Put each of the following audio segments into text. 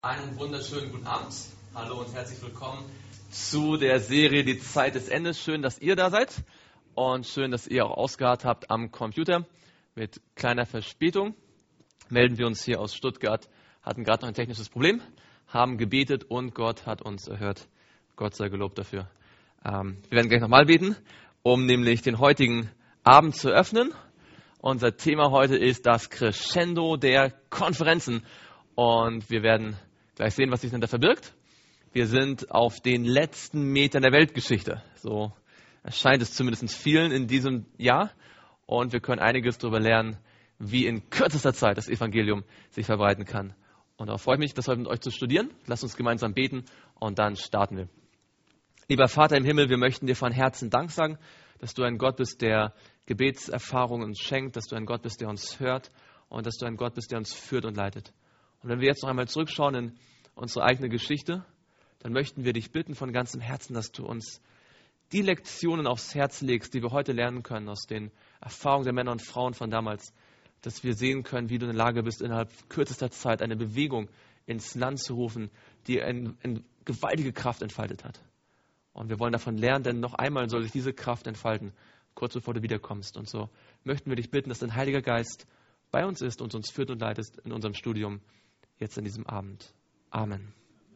Einen wunderschönen guten Abend. Hallo und herzlich willkommen zu der Serie Die Zeit des Endes. Schön, dass ihr da seid und schön, dass ihr auch ausgeharrt habt am Computer. Mit kleiner Verspätung melden wir uns hier aus Stuttgart, hatten gerade noch ein technisches Problem, haben gebetet und Gott hat uns erhört. Gott sei gelobt dafür. Wir werden gleich nochmal beten, um nämlich den heutigen Abend zu öffnen. Unser Thema heute ist das Crescendo der Konferenzen und wir werden gleich sehen, was sich dahinter verbirgt. Wir sind auf den letzten Metern der Weltgeschichte. So erscheint es zumindest vielen in diesem Jahr. Und wir können einiges darüber lernen, wie in kürzester Zeit das Evangelium sich verbreiten kann. Und darauf freue ich mich, das heute mit euch zu studieren. Lasst uns gemeinsam beten und dann starten wir. Lieber Vater im Himmel, wir möchten dir von Herzen Dank sagen, dass du ein Gott bist, der Gebetserfahrungen uns schenkt, dass du ein Gott bist, der uns hört und dass du ein Gott bist, der uns führt und leitet. Und wenn wir jetzt noch einmal zurückschauen in unsere eigene Geschichte, dann möchten wir dich bitten von ganzem Herzen, dass du uns die Lektionen aufs Herz legst, die wir heute lernen können aus den Erfahrungen der Männer und Frauen von damals, dass wir sehen können, wie du in der Lage bist, innerhalb kürzester Zeit eine Bewegung ins Land zu rufen, die eine gewaltige Kraft entfaltet hat. Und wir wollen davon lernen, denn noch einmal soll sich diese Kraft entfalten, kurz bevor du wiederkommst. Und so möchten wir dich bitten, dass dein Heiliger Geist bei uns ist und uns führt und leitet in unserem Studium jetzt an diesem Abend. Amen.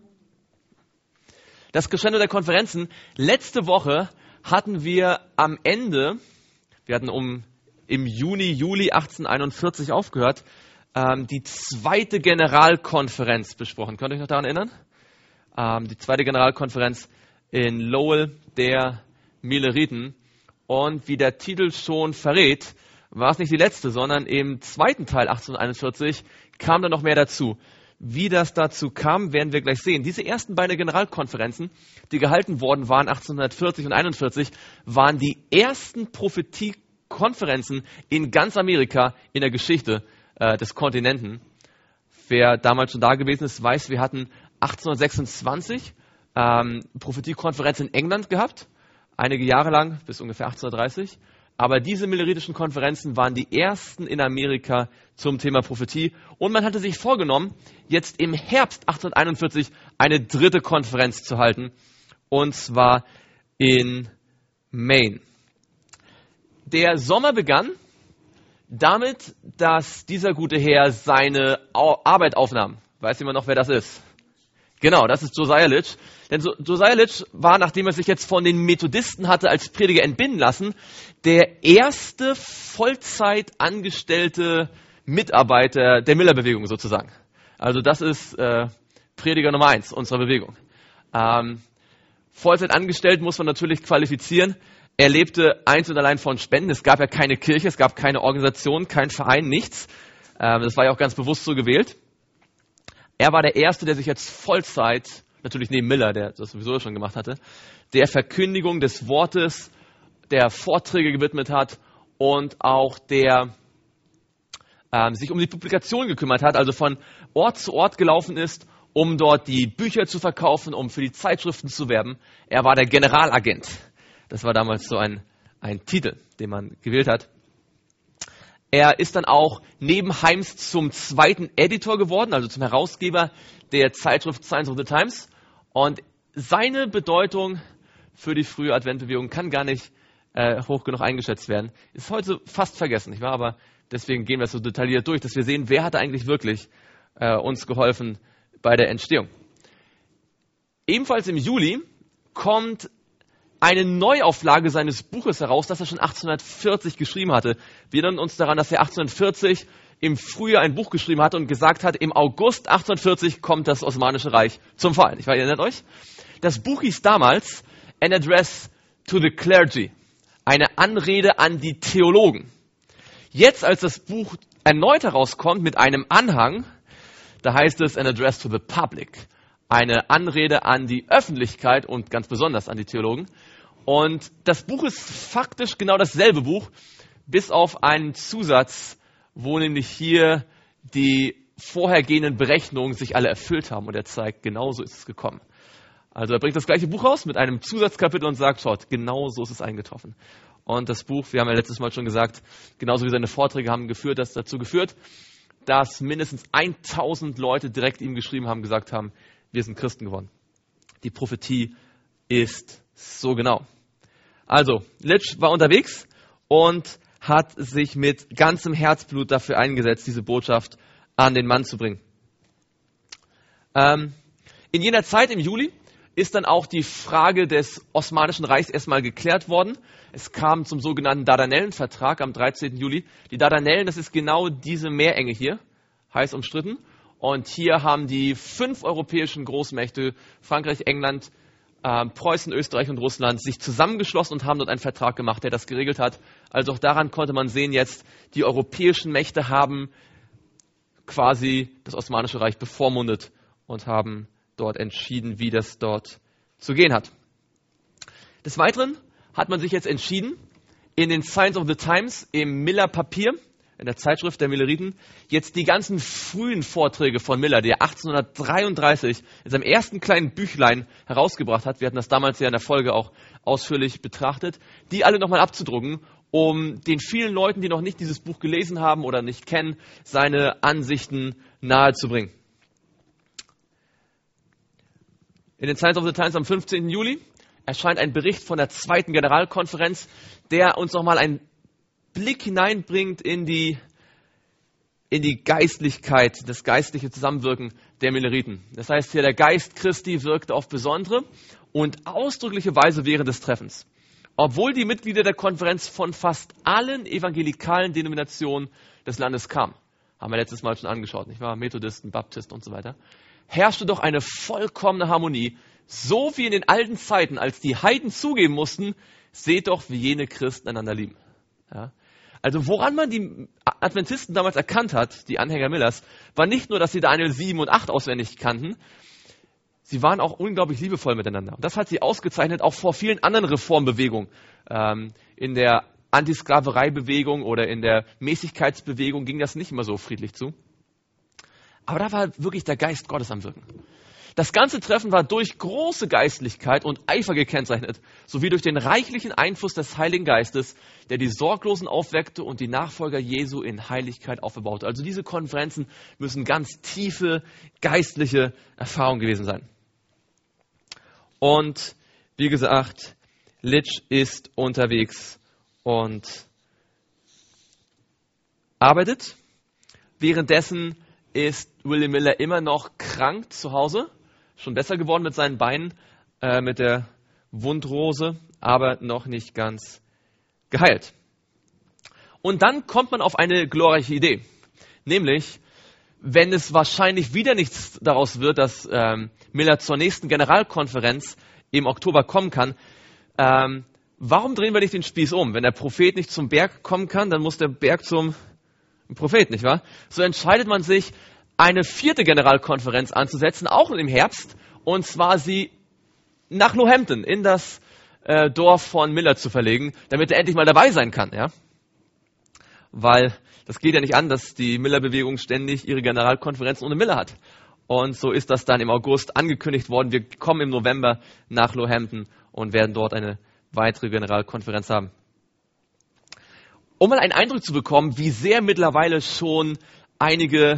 Das Crescendo der Konferenzen. Letzte Woche hatten wir am Ende, wir hatten im Juli 1841 aufgehört, die zweite Generalkonferenz besprochen. Könnt ihr euch noch daran erinnern? Die zweite Generalkonferenz in Lowell der Milleriten. Und wie der Titel schon verrät, war es nicht die letzte, sondern im zweiten Teil 1841 kam da noch mehr dazu. Wie das dazu kam, werden wir gleich sehen. Diese ersten beiden Generalkonferenzen, die gehalten worden waren 1840 und 1841, waren die ersten Prophetiekonferenzen in ganz Amerika in der Geschichte des Kontinenten. Wer damals schon da gewesen ist, weiß, wir hatten 1826 Prophetiekonferenz in England gehabt, einige Jahre lang, bis ungefähr 1830. Aber diese milleritischen Konferenzen waren die ersten in Amerika zum Thema Prophetie. Und man hatte sich vorgenommen, jetzt im Herbst 1841 eine dritte Konferenz zu halten. Und zwar in Maine. Der Sommer begann damit, dass dieser gute Herr seine Arbeit aufnahm. Weiß jemand noch, wer das ist? Genau, das ist Josiah Litch. Denn Josiah Litch war, nachdem er sich jetzt von den Methodisten hatte als Prediger entbinden lassen, der erste Vollzeit angestellte Mitarbeiter der Miller-Bewegung sozusagen. Also das ist Prediger Nummer 1 unserer Bewegung. Vollzeit angestellt muss man natürlich qualifizieren. Er lebte einzig und allein von Spenden. Es gab ja keine Kirche, es gab keine Organisation, kein Verein, nichts. Das war ja auch ganz bewusst so gewählt. Er war der Erste, der sich jetzt Vollzeit, natürlich neben Miller, der das sowieso schon gemacht hatte, der Verkündigung des Wortes, der Vorträge gewidmet hat und auch der sich um die Publikation gekümmert hat, also von Ort zu Ort gelaufen ist, um dort die Bücher zu verkaufen, um für die Zeitschriften zu werben. Er war der Generalagent. Das war damals so ein Titel, den man gewählt hat. Er ist dann auch nebenheims zum zweiten Editor geworden, also zum Herausgeber der Zeitschrift Signs of the Times. Und seine Bedeutung für die frühe Adventbewegung kann gar nicht hoch genug eingeschätzt werden. Ist heute fast vergessen, nicht wahr? Aber deswegen gehen wir so detailliert durch, dass wir sehen, wer hat eigentlich wirklich uns geholfen bei der Entstehung. Ebenfalls im Juli kommt eine Neuauflage seines Buches heraus, das er schon 1840 geschrieben hatte. Wir erinnern uns daran, dass er 1840 im Frühjahr ein Buch geschrieben hatte und gesagt hat, im August 1840 kommt das Osmanische Reich zum Fall. Ihr erinnert euch? Das Buch hieß damals An Address to the Clergy, eine Anrede an die Theologen. Jetzt, als das Buch erneut herauskommt mit einem Anhang, da heißt es An Address to the Public, eine Anrede an die Öffentlichkeit und ganz besonders an die Theologen. Und das Buch ist faktisch genau dasselbe Buch, bis auf einen Zusatz, wo nämlich hier die vorhergehenden Berechnungen sich alle erfüllt haben. Und er zeigt, genau so ist es gekommen. Also er bringt das gleiche Buch raus mit einem Zusatzkapitel und sagt, schaut, genau so ist es eingetroffen. Und das Buch, wir haben ja letztes Mal schon gesagt, genauso wie seine Vorträge haben dazu geführt, dass mindestens 1000 Leute direkt ihm geschrieben haben, gesagt haben, wir sind Christen geworden. Die Prophetie ist so genau. Also, Litsch war unterwegs und hat sich mit ganzem Herzblut dafür eingesetzt, diese Botschaft an den Mann zu bringen. In jener Zeit im Juli ist dann auch die Frage des Osmanischen Reichs erstmal geklärt worden. Es kam zum sogenannten Dardanellenvertrag am 13. Juli. Die Dardanellen, das ist genau diese Meerenge hier, heiß umstritten. Und hier haben die 5 europäischen Großmächte, Frankreich, England, Preußen, Österreich und Russland, sich zusammengeschlossen und haben dort einen Vertrag gemacht, der das geregelt hat. Also auch daran konnte man sehen jetzt, die europäischen Mächte haben quasi das Osmanische Reich bevormundet und haben dort entschieden, wie das dort zu gehen hat. Des Weiteren hat man sich jetzt entschieden, in den Signs of the Times, im Miller-Papier, in der Zeitschrift der Milleriten, jetzt die ganzen frühen Vorträge von Miller, die er 1833 in seinem ersten kleinen Büchlein herausgebracht hat, wir hatten das damals ja in der Folge auch ausführlich betrachtet, die alle nochmal abzudrucken, um den vielen Leuten, die noch nicht dieses Buch gelesen haben oder nicht kennen, seine Ansichten nahezubringen. In den Signs of the Times am 15. Juli erscheint ein Bericht von der 2. Generalkonferenz, der uns nochmal einen Blick hineinbringt in die Geistlichkeit, das geistliche Zusammenwirken der Milleriten. Das heißt hier, der Geist Christi wirkte auf besondere und ausdrückliche Weise während des Treffens. Obwohl die Mitglieder der Konferenz von fast allen evangelikalen Denominationen des Landes kamen, haben wir letztes Mal schon angeschaut, nicht wahr? Methodisten, Baptisten und so weiter, herrschte doch eine vollkommene Harmonie, so wie in den alten Zeiten, als die Heiden zugeben mussten, seht doch, wie jene Christen einander lieben. Ja? Also woran man die Adventisten damals erkannt hat, die Anhänger Millers, war nicht nur, dass sie Daniel 7 und 8 auswendig kannten, sie waren auch unglaublich liebevoll miteinander. Und das hat sie ausgezeichnet, auch vor vielen anderen Reformbewegungen. In der Antisklavereibewegung oder in der Mäßigkeitsbewegung ging das nicht immer so friedlich zu. Aber da war wirklich der Geist Gottes am Wirken. Das ganze Treffen war durch große Geistlichkeit und Eifer gekennzeichnet, sowie durch den reichlichen Einfluss des Heiligen Geistes, der die Sorglosen aufweckte und die Nachfolger Jesu in Heiligkeit aufbaute. Also diese Konferenzen müssen ganz tiefe geistliche Erfahrungen gewesen sein. Und wie gesagt, Litsch ist unterwegs und arbeitet. Währenddessen ist William Miller immer noch krank zu Hause, schon besser geworden mit seinen Beinen, mit der Wundrose, aber noch nicht ganz geheilt. Und dann kommt man auf eine glorreiche Idee, nämlich, wenn es wahrscheinlich wieder nichts daraus wird, dass Miller zur nächsten Generalkonferenz im Oktober kommen kann, warum drehen wir nicht den Spieß um? Wenn der Prophet nicht zum Berg kommen kann, dann muss der Berg zum Prophet, nicht wahr? So entscheidet man sich, eine 4. Generalkonferenz anzusetzen, auch im Herbst, und zwar sie nach Lohampton in das Dorf von Miller zu verlegen, damit er endlich mal dabei sein kann, ja? Weil das geht ja nicht an, dass die Miller-Bewegung ständig ihre Generalkonferenz ohne Miller hat. Und so ist das dann im August angekündigt worden. Wir kommen im November nach Lohampton und werden dort eine weitere Generalkonferenz haben. Um mal einen Eindruck zu bekommen, wie sehr mittlerweile schon einige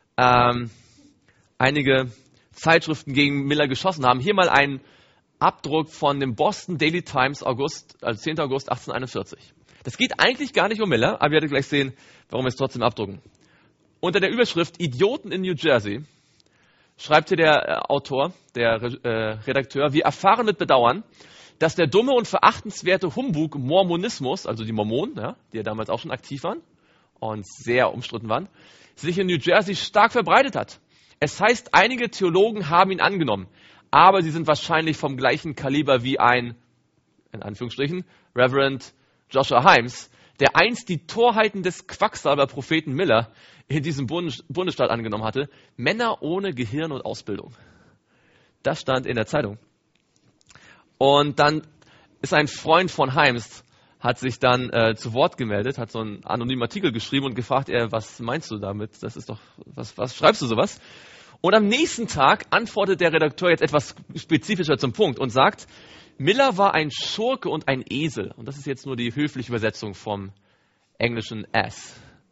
Zeitschriften gegen Miller geschossen haben. Hier mal ein Abdruck von dem Boston Daily Times, 10. August 1841. Das geht eigentlich gar nicht um Miller, aber ihr werdet gleich sehen, warum wir es trotzdem abdrucken. Unter der Überschrift Idioten in New Jersey schreibt hier der Autor, der Redakteur, wir erfahren mit Bedauern, dass der dumme und verachtenswerte Humbug Mormonismus, also die Mormonen, ja, die ja damals auch schon aktiv waren und sehr umstritten waren, sich in New Jersey stark verbreitet hat. Es heißt, einige Theologen haben ihn angenommen, aber sie sind wahrscheinlich vom gleichen Kaliber wie ein, in Anführungsstrichen, Reverend Joshua Himes, der einst die Torheiten des Quacksalber-Propheten Miller in diesem Bundesstaat angenommen hatte. Männer ohne Gehirn und Ausbildung. Das stand in der Zeitung. Und dann ist ein Freund von Himes, hat sich dann zu Wort gemeldet, hat so einen anonymen Artikel geschrieben und gefragt, was meinst du damit? Das ist doch, was schreibst du sowas? Und am nächsten Tag antwortet der Redakteur jetzt etwas spezifischer zum Punkt und sagt, Miller war ein Schurke und ein Esel. Und das ist jetzt nur die höfliche Übersetzung vom englischen Ass.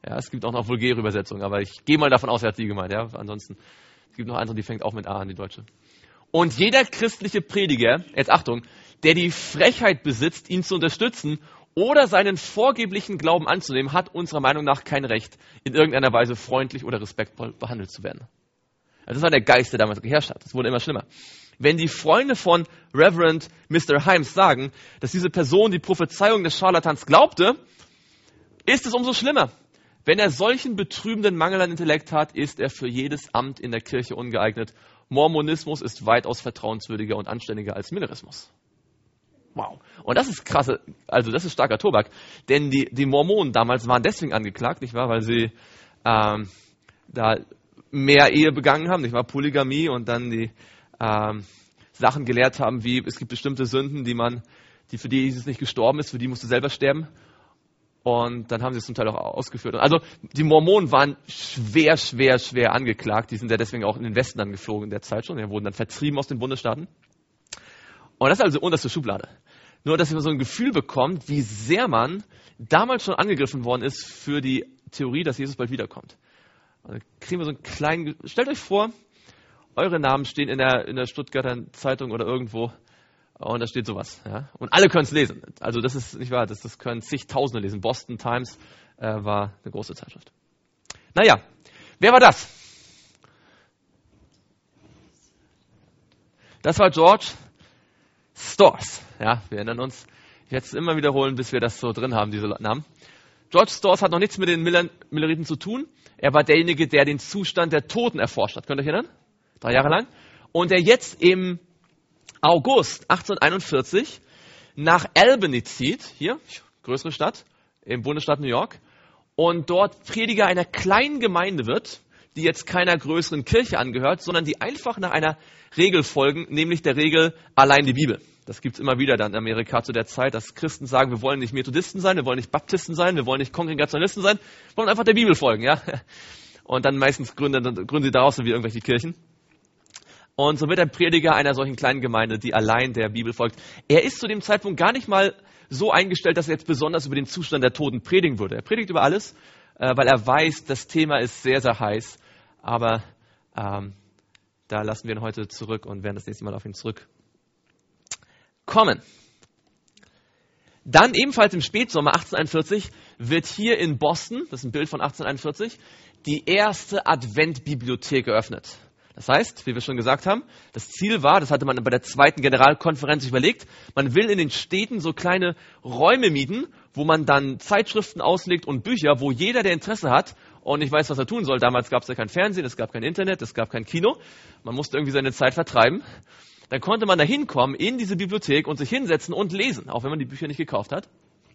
Ja, es gibt auch noch vulgäre Übersetzungen, aber ich gehe mal davon aus, er hat sie gemeint. Ja? Ansonsten, es gibt noch andere, die fängt auch mit A an, die deutsche. Und jeder christliche Prediger, jetzt Achtung, der die Frechheit besitzt, ihn zu unterstützen oder seinen vorgeblichen Glauben anzunehmen, hat unserer Meinung nach kein Recht, in irgendeiner Weise freundlich oder respektvoll behandelt zu werden. Also das war der Geist, der damals geherrscht hat. Das wurde immer schlimmer. Wenn die Freunde von Reverend Mr. Himes sagen, dass diese Person die Prophezeiung des Scharlatans glaubte, ist es umso schlimmer. Wenn er solchen betrübenden Mangel an Intellekt hat, ist er für jedes Amt in der Kirche ungeeignet. Mormonismus ist weitaus vertrauenswürdiger und anständiger als Millerismus. Wow. Und das ist krasse, also das ist starker Tobak. Denn die Mormonen damals waren deswegen angeklagt, nicht wahr? Weil sie da mehr Ehe begangen haben, nicht wahr? Polygamie und dann die Sachen gelehrt haben, wie es gibt bestimmte Sünden, für die Jesus nicht gestorben ist, für die musst du selber sterben. Und dann haben sie es zum Teil auch ausgeführt. Also die Mormonen waren schwer angeklagt. Die sind ja deswegen auch in den Westen dann geflogen in der Zeit schon. Die wurden dann vertrieben aus den Bundesstaaten. Und das ist also unterste Schublade. Nur, dass man so ein Gefühl bekommt, wie sehr man damals schon angegriffen worden ist für die Theorie, dass Jesus bald wiederkommt. Und dann kriegen wir so einen kleinen, stellt euch vor, eure Namen stehen in der Stuttgarter Zeitung oder irgendwo und da steht sowas. Ja? Und alle können es lesen. Also das ist nicht wahr, das können zigtausende lesen. Boston Times war eine große Zeitschrift. Naja, wer war das? Das war George Storrs. Ja, wir erinnern uns. Ich werde es immer wiederholen, bis wir das so drin haben, diese Namen. George Storrs hat noch nichts mit den Milleriten zu tun. Er war derjenige, der den Zustand der Toten erforscht hat. Könnt ihr euch erinnern? 3 Jahre lang. Und der jetzt im August 1841 nach Albany zieht, hier, größere Stadt, im Bundesstaat New York, und dort Prediger einer kleinen Gemeinde wird, die jetzt keiner größeren Kirche angehört, sondern die einfach nach einer Regel folgen, nämlich der Regel allein die Bibel. Das gibt es immer wieder dann in Amerika zu der Zeit, dass Christen sagen, wir wollen nicht Methodisten sein, wir wollen nicht Baptisten sein, wir wollen nicht Kongregationalisten sein, wir wollen einfach der Bibel folgen. Ja? Und dann meistens gründen sie daraus wie irgendwelche Kirchen. Und so wird ein Prediger einer solchen kleinen Gemeinde, die allein der Bibel folgt. Er ist zu dem Zeitpunkt gar nicht mal so eingestellt, dass er jetzt besonders über den Zustand der Toten predigen würde. Er predigt über alles, weil er weiß, das Thema ist sehr heiß. Aber da lassen wir ihn heute zurück und werden das nächste Mal auf ihn zurückkommen. Dann ebenfalls im Spätsommer 1841 wird hier in Boston, das ist ein Bild von 1841, die erste Adventbibliothek eröffnet. Das heißt, wie wir schon gesagt haben, das Ziel war, das hatte man bei der zweiten Generalkonferenz überlegt, man will in den Städten so kleine Räume mieten, wo man dann Zeitschriften auslegt und Bücher, wo jeder, der Interesse hat und nicht weiß, was er tun soll. Damals gab es ja kein Fernsehen, es gab kein Internet, es gab kein Kino. Man musste irgendwie seine Zeit vertreiben. Dann konnte man da hinkommen in diese Bibliothek und sich hinsetzen und lesen, auch wenn man die Bücher nicht gekauft hat.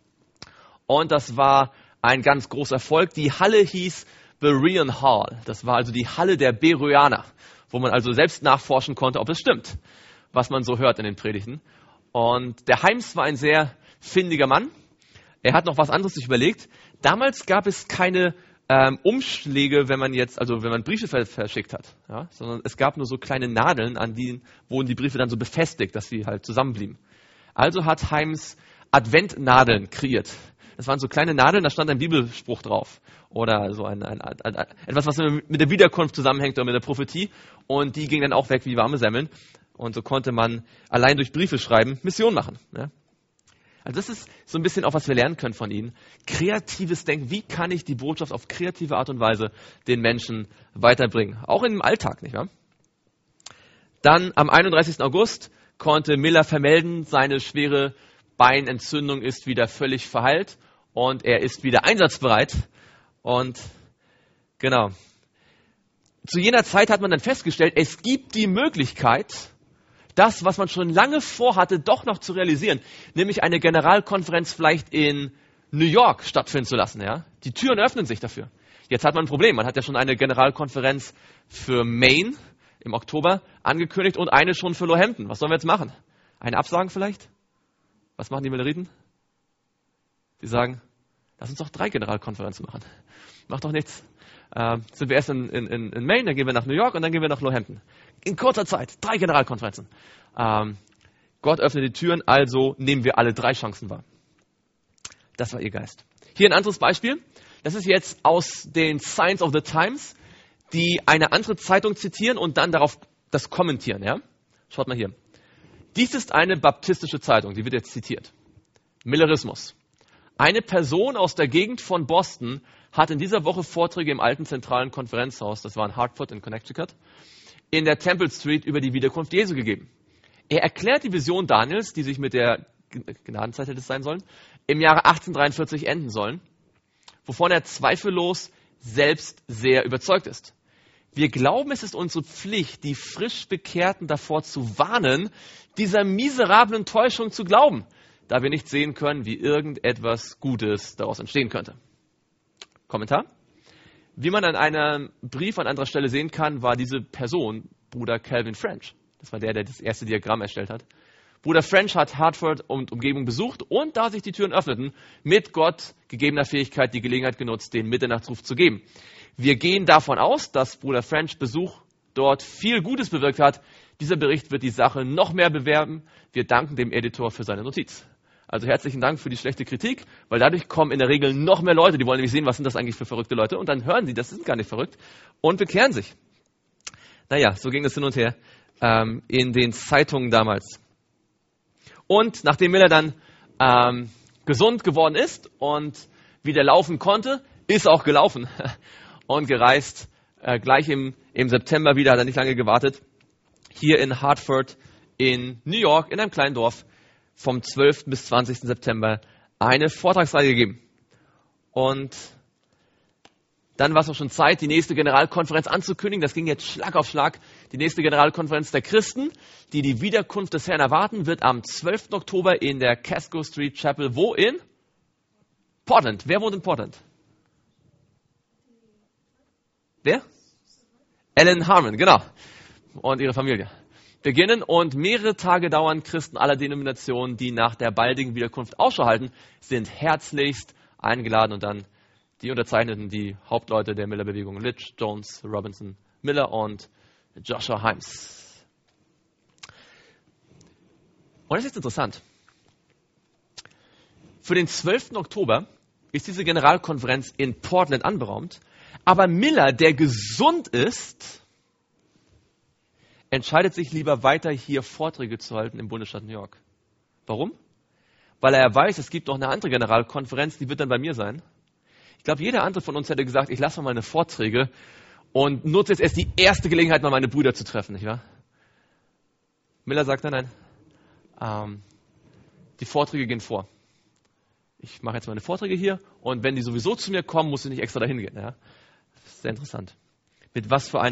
Und das war ein ganz großer Erfolg. Die Halle hieß Berean Hall. Das war also die Halle der Bereaner, wo man also selbst nachforschen konnte, ob es stimmt, was man so hört in den Predigten. Und der Himes war ein sehr findiger Mann. Er hat noch was anderes sich überlegt. Damals gab es keine Umschläge, wenn man Briefe verschickt hat, ja? Sondern es gab nur so kleine Nadeln, an denen wurden die Briefe dann so befestigt, dass sie halt zusammenblieben. Also hat Himes Adventnadeln kreiert. Das waren so kleine Nadeln, da stand ein Bibelspruch drauf. Oder so etwas, was mit der Wiederkunft zusammenhängt oder mit der Prophetie. Und die gingen dann auch weg wie warme Semmeln. Und so konnte man allein durch Briefe schreiben Mission machen. Ja? Also das ist so ein bisschen auch, was wir lernen können von ihnen. Kreatives Denken. Wie kann ich die Botschaft auf kreative Art und Weise den Menschen weiterbringen? Auch im Alltag, nicht wahr? Dann am 31. August konnte Miller vermelden, seine schwere Beinentzündung ist wieder völlig verheilt und er ist wieder einsatzbereit. Und genau. Zu jener Zeit hat man dann festgestellt, es gibt die Möglichkeit, das, was man schon lange vorhatte, doch noch zu realisieren, nämlich eine Generalkonferenz vielleicht in New York stattfinden zu lassen. Ja? Die Türen öffnen sich dafür. Jetzt hat man ein Problem. Man hat ja schon eine Generalkonferenz für Maine im Oktober angekündigt und eine schon für Lohampton. Was sollen wir jetzt machen? Eine Absagen vielleicht? Was machen die Milleriten? Die sagen, lass uns doch 3 Generalkonferenzen machen. Macht doch nichts. Sind wir erst in Maine, dann gehen wir nach New York und dann gehen wir nach Lohampton. In kurzer Zeit, 3 Generalkonferenzen. Gott öffnet die Türen, also nehmen wir alle 3 Chancen wahr. Das war ihr Geist. Hier ein anderes Beispiel. Das ist jetzt aus den Signs of the Times, die eine andere Zeitung zitieren und dann darauf das kommentieren. Ja? Schaut mal hier. Dies ist eine baptistische Zeitung, die wird jetzt zitiert. Millerismus. Eine Person aus der Gegend von Boston hat in dieser Woche Vorträge im alten zentralen Konferenzhaus, das war in Hartford in Connecticut, in der Temple Street über die Wiederkunft Jesu gegeben. Er erklärt die Vision Daniels, die sich mit der Gnadenzeit hätte es sein sollen, im Jahre 1843 enden sollen, wovon er zweifellos selbst sehr überzeugt ist. Wir glauben, es ist unsere Pflicht, die frisch Bekehrten davor zu warnen, dieser miserablen Täuschung zu glauben, da wir nicht sehen können, wie irgendetwas Gutes daraus entstehen könnte. Kommentar. Wie man an einem Brief an anderer Stelle sehen kann, war diese Person Bruder Calvin French. Das war der das erste Diagramm erstellt hat. Bruder French hat Hartford und Umgebung besucht und, da sich die Türen öffneten, mit Gott gegebener Fähigkeit die Gelegenheit genutzt, den Mitternachtsruf zu geben. Wir gehen davon aus, dass Bruder French Besuch dort viel Gutes bewirkt hat. Dieser Bericht wird die Sache noch mehr bewerben. Wir danken dem Editor für seine Notiz. Also herzlichen Dank für die schlechte Kritik, weil dadurch kommen in der Regel noch mehr Leute, die wollen nämlich sehen, was sind das eigentlich für verrückte Leute, und dann hören sie, das sind gar nicht verrückt, und bekehren sich. Naja, so ging das hin und her in den Zeitungen damals. Und nachdem Miller dann gesund geworden ist und wieder laufen konnte, ist auch gelaufen und gereist. Gleich im September wieder, hat er nicht lange gewartet, hier in Hartford in New York, in einem kleinen Dorf, vom 12. bis 20. September eine Vortragsreihe gegeben. Und dann war es auch schon Zeit, die nächste Generalkonferenz anzukündigen. Das ging jetzt Schlag auf Schlag. Die nächste Generalkonferenz der Christen, die die Wiederkunft des Herrn erwarten, wird am 12. Oktober in der Casco Street Chapel, wo in? Portland. Wer wohnt in Portland? Wer? Ellen Harmon, genau. Und ihre Familie. Beginnen und mehrere Tage dauern. Christen aller Denominationen, die nach der baldigen Wiederkunft Ausschau halten, sind herzlichst eingeladen, und dann die Unterzeichneten, die Hauptleute der Miller-Bewegung, Litch, Jones, Robinson, Miller und Joshua Himes. Und das ist interessant. Für den 12. Oktober ist diese Generalkonferenz in Portland anberaumt, aber Miller, der gesund ist, entscheidet sich lieber weiter, hier Vorträge zu halten im Bundesstaat New York. Warum? Weil er weiß, es gibt noch eine andere Generalkonferenz, die wird dann bei mir sein. Ich glaube, jeder andere von uns hätte gesagt, ich lasse mal meine Vorträge und nutze jetzt erst die erste Gelegenheit, mal meine Brüder zu treffen, nicht wahr? Miller sagt, nein, die Vorträge gehen vor. Ich mache jetzt meine Vorträge hier, und wenn die sowieso zu mir kommen, muss ich nicht extra dahin gehen. Ja? Das ist sehr interessant. Mit was für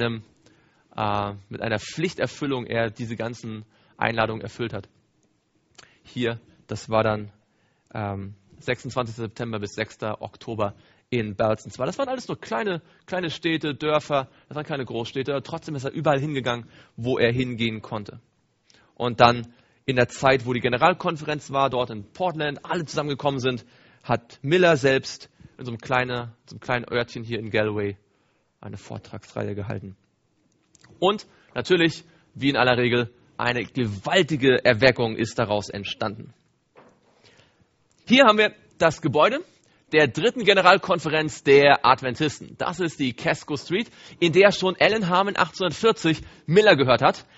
mit einer Pflichterfüllung er diese ganzen Einladungen erfüllt hat. Hier, das war dann 26. September bis 6. Oktober in Belton. Das waren alles nur kleine Städte, Dörfer, das waren keine Großstädte. Trotzdem ist er überall hingegangen, wo er hingehen konnte. Und dann in der Zeit, wo die Generalkonferenz war, dort in Portland, alle zusammengekommen sind, hat Miller selbst in so einem kleinen Örtchen hier in Galway eine Vortragsreihe gehalten. Und natürlich, wie in aller Regel, eine gewaltige Erweckung ist daraus entstanden. Hier haben wir das Gebäude der dritten Generalkonferenz der Adventisten. Das ist die Casco Street, in der schon Ellen Harmon 1840 Miller gehört hat.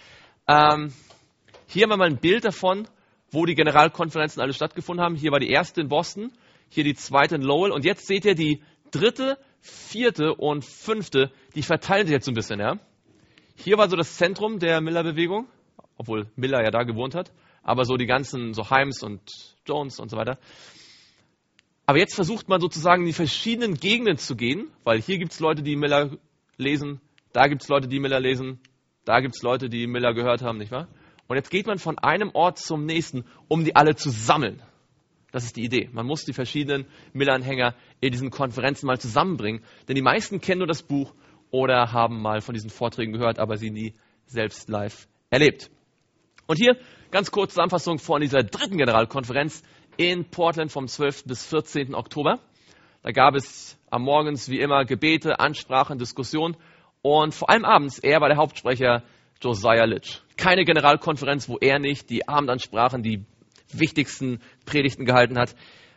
Hier haben wir mal ein Bild davon, wo die Generalkonferenzen alle stattgefunden haben. Hier war die erste in Boston, hier die zweite in Lowell. Und jetzt seht ihr die dritte, vierte und fünfte, die verteilen sich jetzt so ein bisschen. Ja? Hier war so das Zentrum der Miller-Bewegung, obwohl Miller ja da gewohnt hat, aber so die ganzen, so Himes und Jones und so weiter. Aber jetzt versucht man sozusagen in die verschiedenen Gegenden zu gehen, weil hier gibt es Leute, die Miller lesen, da gibt es Leute, die Miller lesen, da gibt es Leute, die Miller gehört haben, nicht wahr? Und jetzt geht man von einem Ort zum nächsten, um die alle zu sammeln. Das ist die Idee. Man muss die verschiedenen Miller-Anhänger in diesen Konferenzen mal zusammenbringen, denn die meisten kennen nur das Buch oder haben mal von diesen Vorträgen gehört, aber sie nie selbst live erlebt. Und hier ganz kurz Zusammenfassung von dieser dritten Generalkonferenz in Portland vom 12. bis 14. Oktober. Da gab es am Morgens wie immer Gebete, Ansprachen, Diskussionen und vor allem abends, er war der Hauptsprecher, Josiah Litch. Keine Generalkonferenz, wo er nicht die Abendansprachen, die wichtigsten Predigten gehalten hat.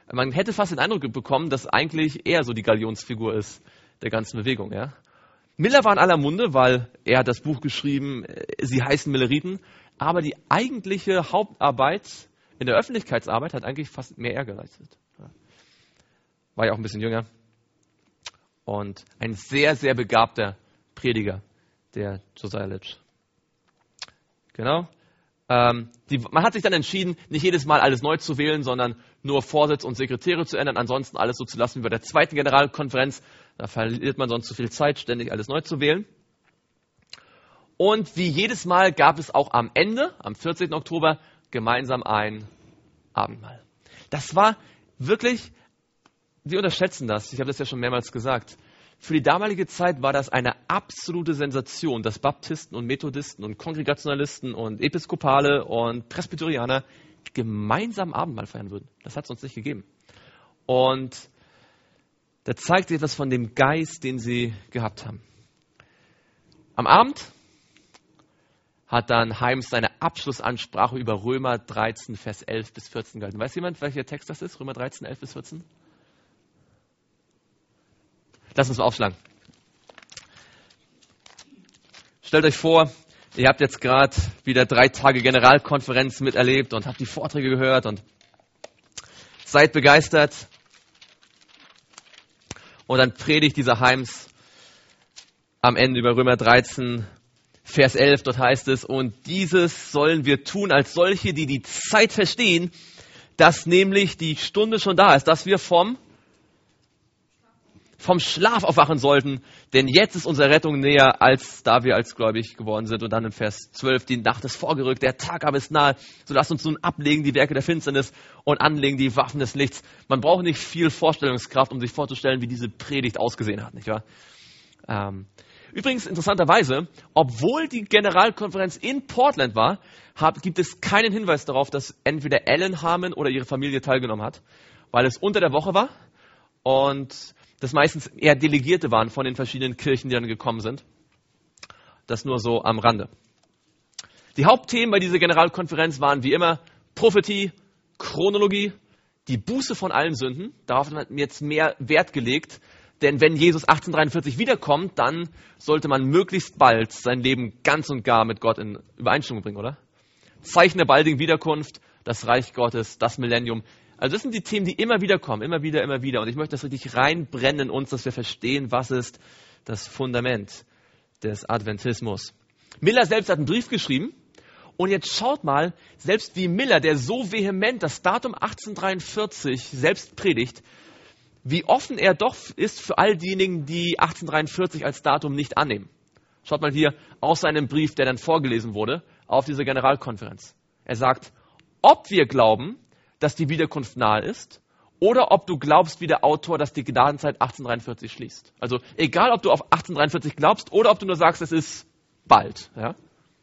Man hätte fast den Eindruck bekommen, dass eigentlich er so die Galionsfigur ist der ganzen Bewegung. Ja? Miller war in aller Munde, weil er hat das Buch geschrieben, sie heißen Milleriten, aber die eigentliche Hauptarbeit in der Öffentlichkeitsarbeit hat eigentlich fast mehr er geleistet. War ja auch ein bisschen jünger und ein sehr, sehr begabter Prediger, der Josiah Litch. Genau. Man hat sich dann entschieden, nicht jedes Mal alles neu zu wählen, sondern nur Vorsitz und Sekretäre zu ändern, ansonsten alles so zu lassen wie bei der zweiten Generalkonferenz. Da verliert man sonst zu viel Zeit, ständig alles neu zu wählen. Und wie jedes Mal gab es auch am Ende, am 14. Oktober, gemeinsam ein Abendmahl. Das war wirklich, wir unterschätzen das, ich habe das ja schon mehrmals gesagt, für die damalige Zeit war das eine absolute Sensation, dass Baptisten und Methodisten und Kongregationalisten und Episkopale und Presbyterianer gemeinsam Abendmahl feiern würden. Das hat es uns nicht gegeben. Und da zeigt sich etwas von dem Geist, den sie gehabt haben. Am Abend hat dann Heims seine Abschlussansprache über Römer 13, Vers 11 bis 14 gehalten. Weiß jemand, welcher Text das ist? Römer 13, 11 bis 14? Lass uns mal aufschlagen. Stellt euch vor, ihr habt jetzt gerade wieder 3 Tage Generalkonferenz miterlebt und habt die Vorträge gehört und seid begeistert. Und dann predigt dieser Heims am Ende über Römer 13, Vers 11, dort heißt es, und dieses sollen wir tun als solche, die die Zeit verstehen, dass nämlich die Stunde schon da ist, dass wir vom Schlaf aufwachen sollten, denn jetzt ist unsere Rettung näher, als da wir als gläubig geworden sind. Und dann in Vers 12, die Nacht ist vorgerückt, der Tag aber ist nahe, so lasst uns nun ablegen die Werke der Finsternis und anlegen die Waffen des Lichts. Man braucht nicht viel Vorstellungskraft, um sich vorzustellen, wie diese Predigt ausgesehen hat, nicht wahr? Übrigens, interessanterweise, obwohl die Generalkonferenz in Portland war, gibt es keinen Hinweis darauf, dass entweder Ellen Harmon oder ihre Familie teilgenommen hat, weil es unter der Woche war und das meistens eher Delegierte waren von den verschiedenen Kirchen, die dann gekommen sind. Das nur so am Rande. Die Hauptthemen bei dieser Generalkonferenz waren wie immer Prophetie, Chronologie, die Buße von allen Sünden. Darauf hat man jetzt mehr Wert gelegt, denn wenn Jesus 1843 wiederkommt, dann sollte man möglichst bald sein Leben ganz und gar mit Gott in Übereinstimmung bringen, oder? Zeichen der baldigen Wiederkunft, das Reich Gottes, das Millennium. Also das sind die Themen, die immer wieder kommen, immer wieder. Und ich möchte das richtig reinbrennen in uns, dass wir verstehen, was ist das Fundament des Adventismus. Miller selbst hat einen Brief geschrieben. Und jetzt schaut mal, selbst wie Miller, der so vehement das Datum 1843 selbst predigt, wie offen er doch ist für all diejenigen, die 1843 als Datum nicht annehmen. Schaut mal hier aus seinem Brief, der dann vorgelesen wurde, auf dieser Generalkonferenz. Er sagt, ob wir glauben, dass die Wiederkunft nahe ist, oder ob du glaubst, wie der Autor, dass die Gnadenzeit 1843 schließt. Also egal, ob du auf 1843 glaubst oder ob du nur sagst, es ist bald. Ja?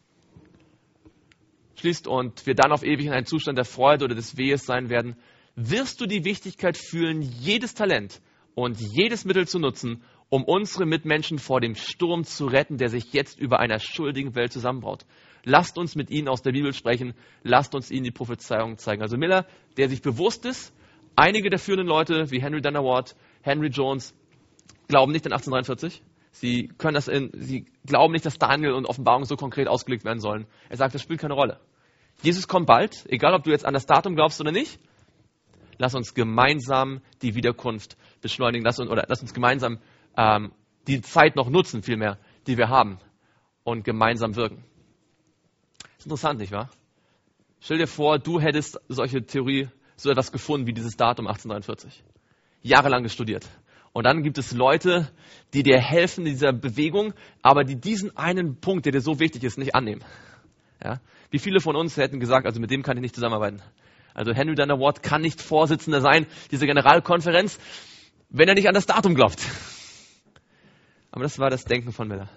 Schließt und wir dann auf ewig in einen Zustand der Freude oder des Wehes sein werden, wirst du die Wichtigkeit fühlen, jedes Talent und jedes Mittel zu nutzen, um unsere Mitmenschen vor dem Sturm zu retten, der sich jetzt über einer schuldigen Welt zusammenbraut. Lasst uns mit ihnen aus der Bibel sprechen, lasst uns ihnen die Prophezeiung zeigen. Also Miller, der sich bewusst ist, einige der führenden Leute wie Henry Dunner Ward, Henry Jones, glauben nicht an 1843. Sie glauben nicht, dass Daniel und Offenbarung so konkret ausgelegt werden sollen. Er sagt, das spielt keine Rolle. Jesus kommt bald, egal ob du jetzt an das Datum glaubst oder nicht. Lass uns gemeinsam die Wiederkunft beschleunigen, lass uns gemeinsam die Zeit noch nutzen, vielmehr, die wir haben und gemeinsam wirken. Ist interessant, nicht wahr? Stell dir vor, du hättest solche Theorie, so etwas gefunden wie dieses Datum 1843. Jahrelang studiert. Und dann gibt es Leute, die dir helfen in dieser Bewegung, aber die diesen einen Punkt, der dir so wichtig ist, nicht annehmen. Ja? Wie viele von uns hätten gesagt, also mit dem kann ich nicht zusammenarbeiten. Also Henry Dunner Ward kann nicht Vorsitzender sein, dieser Generalkonferenz, wenn er nicht an das Datum glaubt. Aber das war das Denken von Miller.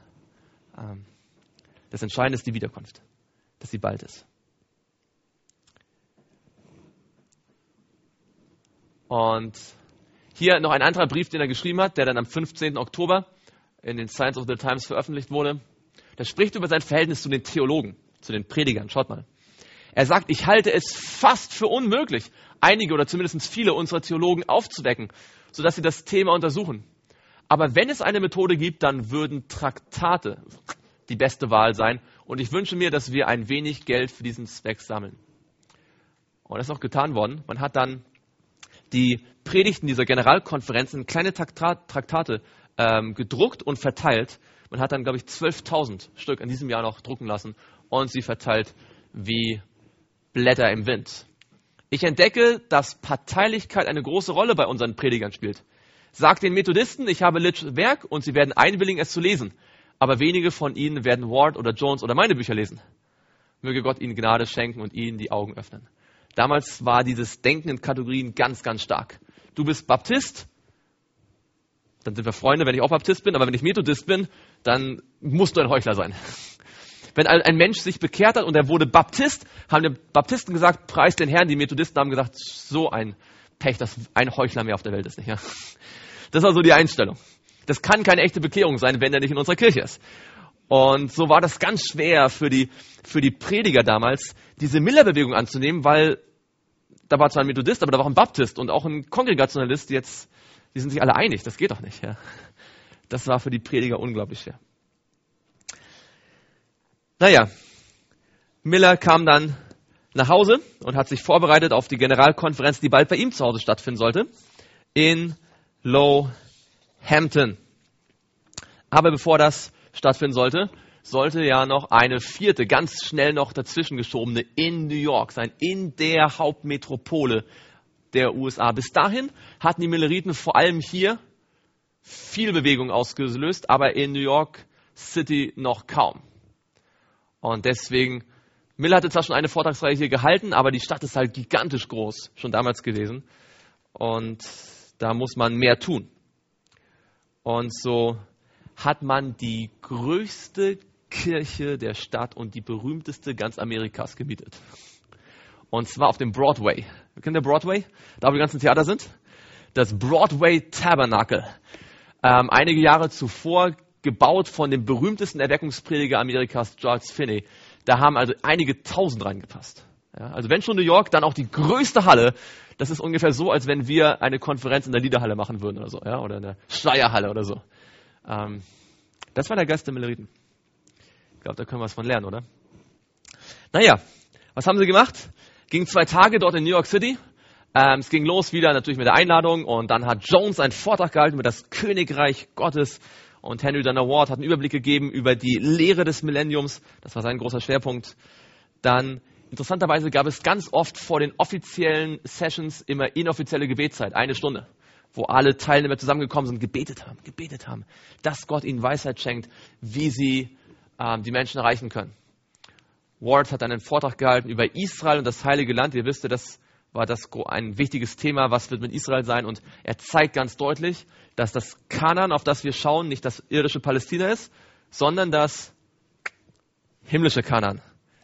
Das Entscheidende ist die Wiederkunft, dass sie bald ist. Und hier noch ein anderer Brief, den er geschrieben hat, der dann am 15. Oktober in den Science of the Times veröffentlicht wurde. Der spricht über sein Verhältnis zu den Theologen, zu den Predigern. Schaut mal. Er sagt, ich halte es fast für unmöglich, einige oder zumindest viele unserer Theologen aufzuwecken, sodass sie das Thema untersuchen. Aber wenn es eine Methode gibt, dann würden Traktate die beste Wahl sein. Und ich wünsche mir, dass wir ein wenig Geld für diesen Zweck sammeln. Und das ist auch getan worden. Man hat dann die Predigten dieser Generalkonferenz in kleine Traktate gedruckt und verteilt. Man hat dann, glaube ich, 12.000 Stück in diesem Jahr noch drucken lassen und sie verteilt wie Blätter im Wind. Ich entdecke, dass Parteilichkeit eine große Rolle bei unseren Predigern spielt. Sag den Methodisten, ich habe Litschs Werk und sie werden einwilligen, es zu lesen. Aber wenige von ihnen werden Ward oder Jones oder meine Bücher lesen. Möge Gott ihnen Gnade schenken und ihnen die Augen öffnen. Damals war dieses Denken in Kategorien ganz, ganz stark. Du bist Baptist, dann sind wir Freunde, wenn ich auch Baptist bin, aber wenn ich Methodist bin, dann musst du ein Heuchler sein. Wenn ein Mensch sich bekehrt hat und er wurde Baptist, haben die Baptisten gesagt, preis den Herrn. Die Methodisten haben gesagt, so ein Pech, dass ein Heuchler mehr auf der Welt ist. Nicht, ja? Das war so die Einstellung. Das kann keine echte Bekehrung sein, wenn er nicht in unserer Kirche ist. Und so war das ganz schwer für die Prediger damals, diese Miller-Bewegung anzunehmen, weil da war zwar ein Methodist, aber da war auch ein Baptist und auch ein Kongregationalist, die sind sich alle einig, das geht doch nicht. Ja. Das war für die Prediger unglaublich schwer. Naja, Miller kam dann nach Hause und hat sich vorbereitet auf die Generalkonferenz, die bald bei ihm zu Hause stattfinden sollte, in Lowhampton. Aber bevor das stattfinden sollte ja noch eine vierte, ganz schnell noch dazwischen geschobene in New York sein, in der Hauptmetropole der USA. Bis dahin hatten die Milleriten vor allem hier viel Bewegung ausgelöst, aber in New York City noch kaum. Und deswegen, Miller hatte zwar schon eine Vortragsreihe hier gehalten, aber die Stadt ist halt gigantisch groß, schon damals gewesen. Und da muss man mehr tun. Und so hat man die größte Kirche der Stadt und die berühmteste ganz Amerikas gemietet. Und zwar auf dem Broadway. Kennt ihr Broadway? Da, wo die ganzen Theater sind? Das Broadway Tabernacle. Einige Jahre zuvor gebaut von dem berühmtesten Erweckungsprediger Amerikas, George Finney. Da haben also einige Tausend reingepasst. Ja, also wenn schon New York, dann auch die größte Halle. Das ist ungefähr so, als wenn wir eine Konferenz in der Liederhalle machen würden oder so, ja, oder in der Schleierhalle oder so. Das war der Geist der Milleriten. Ich glaube, da können wir was von lernen, oder? Naja, was haben sie gemacht? Ging 2 Tage dort in New York City. Es ging los wieder natürlich mit der Einladung und dann hat Jones einen Vortrag gehalten über das Königreich Gottes und Henry Dunner Ward hat einen Überblick gegeben über die Lehre des Millenniums. Das war sein großer Schwerpunkt. Dann interessanterweise gab es ganz oft vor den offiziellen Sessions immer inoffizielle Gebetszeit, 1 Stunde, wo alle Teilnehmer zusammengekommen sind, gebetet haben, dass Gott ihnen Weisheit schenkt, wie sie die Menschen erreichen können. Ward hat dann einen Vortrag gehalten über Israel und das Heilige Land. Ihr wisst, das war ein wichtiges Thema, was wird mit Israel sein. Und er zeigt ganz deutlich, dass das Kanaan, auf das wir schauen, nicht das irdische Palästina ist, sondern das himmlische Kanaan.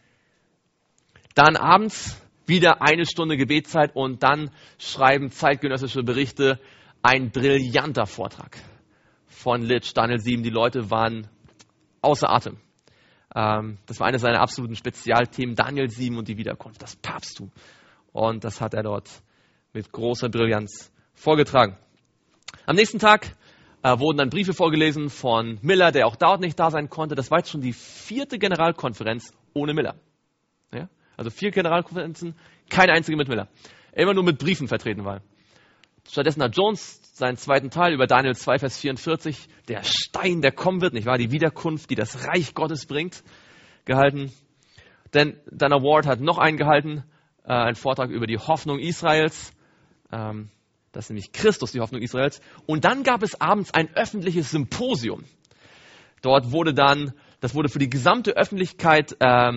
Dann abends wieder 1 Stunde Gebetszeit und dann schreiben zeitgenössische Berichte ein brillanter Vortrag von Litch, Daniel 7. Die Leute waren außer Atem. Das war eines seiner absoluten Spezialthemen, Daniel 7 und die Wiederkunft, das Papsttum. Und das hat er dort mit großer Brillanz vorgetragen. Am nächsten Tag wurden dann Briefe vorgelesen von Miller, der auch dort nicht da sein konnte. Das war jetzt schon die 4. Generalkonferenz ohne Miller. Ja? Also 4 Generalkonferenzen, keine einzige mit Miller. Immer nur mit Briefen vertreten war. Stattdessen hat Jones seinen 2. Teil über Daniel 2, Vers 44, der Stein, der kommen wird, nicht wahr? Die Wiederkunft, die das Reich Gottes bringt, gehalten. Denn Dunner Ward hat noch einen gehalten, einen Vortrag über die Hoffnung Israels. Das ist nämlich Christus, die Hoffnung Israels. Und dann gab es abends ein öffentliches Symposium. Dort wurde das wurde für die gesamte Öffentlichkeit,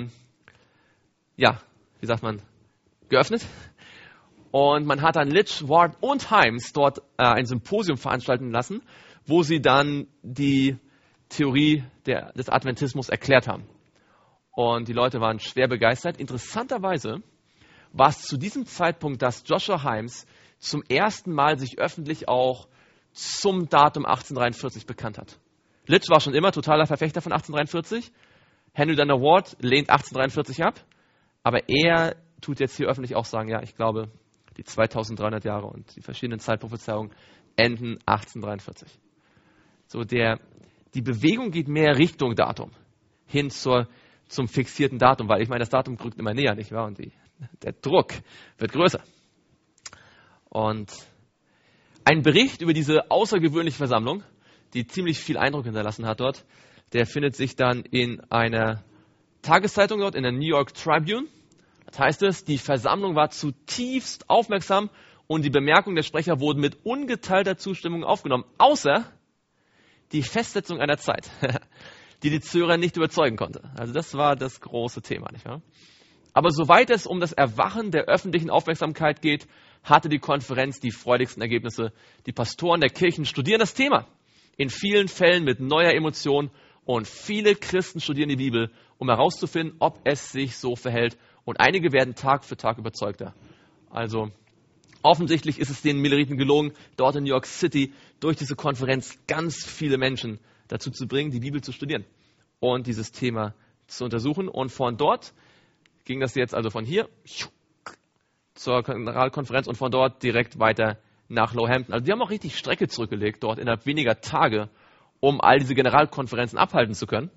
geöffnet. Und man hat dann Litch, Ward und Himes dort ein Symposium veranstalten lassen, wo sie dann die Theorie des Adventismus erklärt haben. Und die Leute waren schwer begeistert. Interessanterweise war es zu diesem Zeitpunkt, dass Joshua Himes zum ersten Mal sich öffentlich auch zum Datum 1843 bekannt hat. Litch war schon immer totaler Verfechter von 1843. Henry Dunner Ward lehnt 1843 ab. Aber er tut jetzt hier öffentlich auch sagen, ja, ich glaube, die 2300 Jahre und die verschiedenen Zeitprophezeiungen enden 1843. So die Bewegung geht mehr Richtung Datum, hin zum fixierten Datum, weil ich meine, das Datum rückt immer näher, nicht wahr? Und der Druck wird größer. Und ein Bericht über diese außergewöhnliche Versammlung, die ziemlich viel Eindruck hinterlassen hat dort, der findet sich dann in einer Tageszeitung dort, in der New York Tribune. Das heißt es, die Versammlung war zutiefst aufmerksam und die Bemerkungen der Sprecher wurden mit ungeteilter Zustimmung aufgenommen, außer die Festsetzung einer Zeit, die Zuhörer nicht überzeugen konnte. Also das war das große Thema, nicht wahr? Aber soweit es um das Erwachen der öffentlichen Aufmerksamkeit geht, hatte die Konferenz die freudigsten Ergebnisse. Die Pastoren der Kirchen studieren das Thema, in vielen Fällen mit neuer Emotion, und viele Christen studieren die Bibel, um herauszufinden, ob es sich so verhält. Und einige werden Tag für Tag überzeugter. Also offensichtlich ist es den Milleriten gelungen, dort in New York City durch diese Konferenz ganz viele Menschen dazu zu bringen, die Bibel zu studieren und dieses Thema zu untersuchen. Und von dort ging das jetzt also von hier zur Generalkonferenz und von dort direkt weiter nach Lowhampton. Also die haben auch richtig Strecke zurückgelegt, dort innerhalb weniger Tage, um all diese Generalkonferenzen abhalten zu können.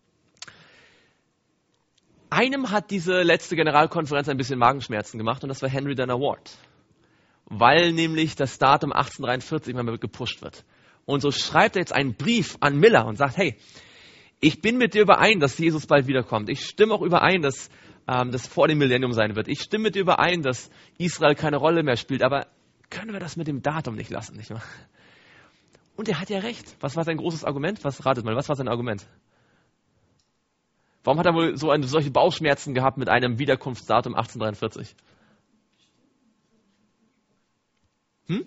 Einem hat diese letzte Generalkonferenz ein bisschen Magenschmerzen gemacht und das war Henry Dunner Ward, weil nämlich das Datum 1843 immer mehr gepusht wird. Und so schreibt er jetzt einen Brief an Miller und sagt, hey, ich bin mit dir überein, dass Jesus bald wiederkommt. Ich stimme auch überein, dass das vor dem Millennium sein wird. Ich stimme mit dir überein, dass Israel keine Rolle mehr spielt, aber können wir das mit dem Datum nicht lassen, nicht wahr? Und er hat ja recht. Was war sein großes Argument? Ratet mal, was war sein Argument? Warum hat er wohl solche Bauchschmerzen gehabt mit einem Wiederkunftsdatum 1843? Nein,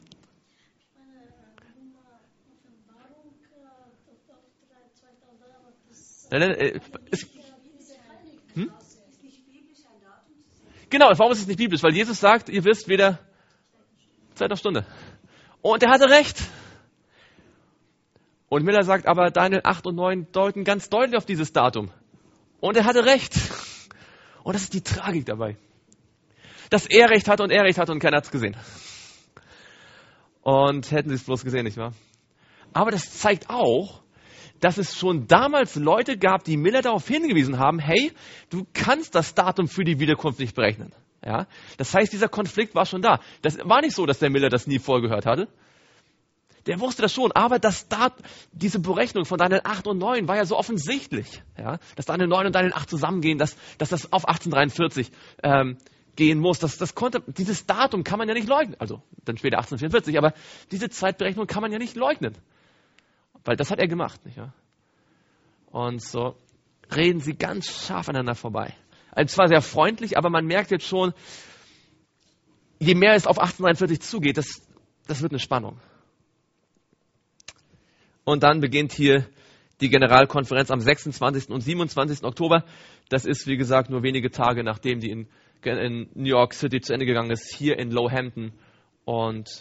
Genau, warum ist es nicht biblisch? Weil Jesus sagt, ihr wisst weder Zeit noch Stunde. Und er hatte recht. Und Miller sagt aber, Daniel 8 und 9 deuten ganz deutlich auf dieses Datum. Und er hatte recht. Und das ist die Tragik dabei. Dass er recht hatte und keiner hat es gesehen. Und hätten sie es bloß gesehen, nicht wahr? Aber das zeigt auch, dass es schon damals Leute gab, die Miller darauf hingewiesen haben, hey, du kannst das Datum für die Wiederkunft nicht berechnen. Ja? Das heißt, dieser Konflikt war schon da. Das war nicht so, dass der Miller das nie vorgehört hatte. Der wusste das schon, aber diese Berechnung von Daniel 8 und 9 war ja so offensichtlich, ja? Dass Daniel 9 und Daniel 8 zusammengehen, dass das auf 1843 gehen muss. Dieses Datum kann man ja nicht leugnen. Also dann später 1844, aber diese Zeitberechnung kann man ja nicht leugnen. Weil das hat er gemacht, nicht wahr? Und so reden sie ganz scharf aneinander vorbei. Also zwar sehr freundlich, aber man merkt jetzt schon, je mehr es auf 1843 zugeht, das wird eine Spannung. Und dann beginnt hier die Generalkonferenz am 26. und 27. Oktober. Das ist, wie gesagt, nur wenige Tage, nachdem die in New York City zu Ende gegangen ist, hier in Lowhampton. Und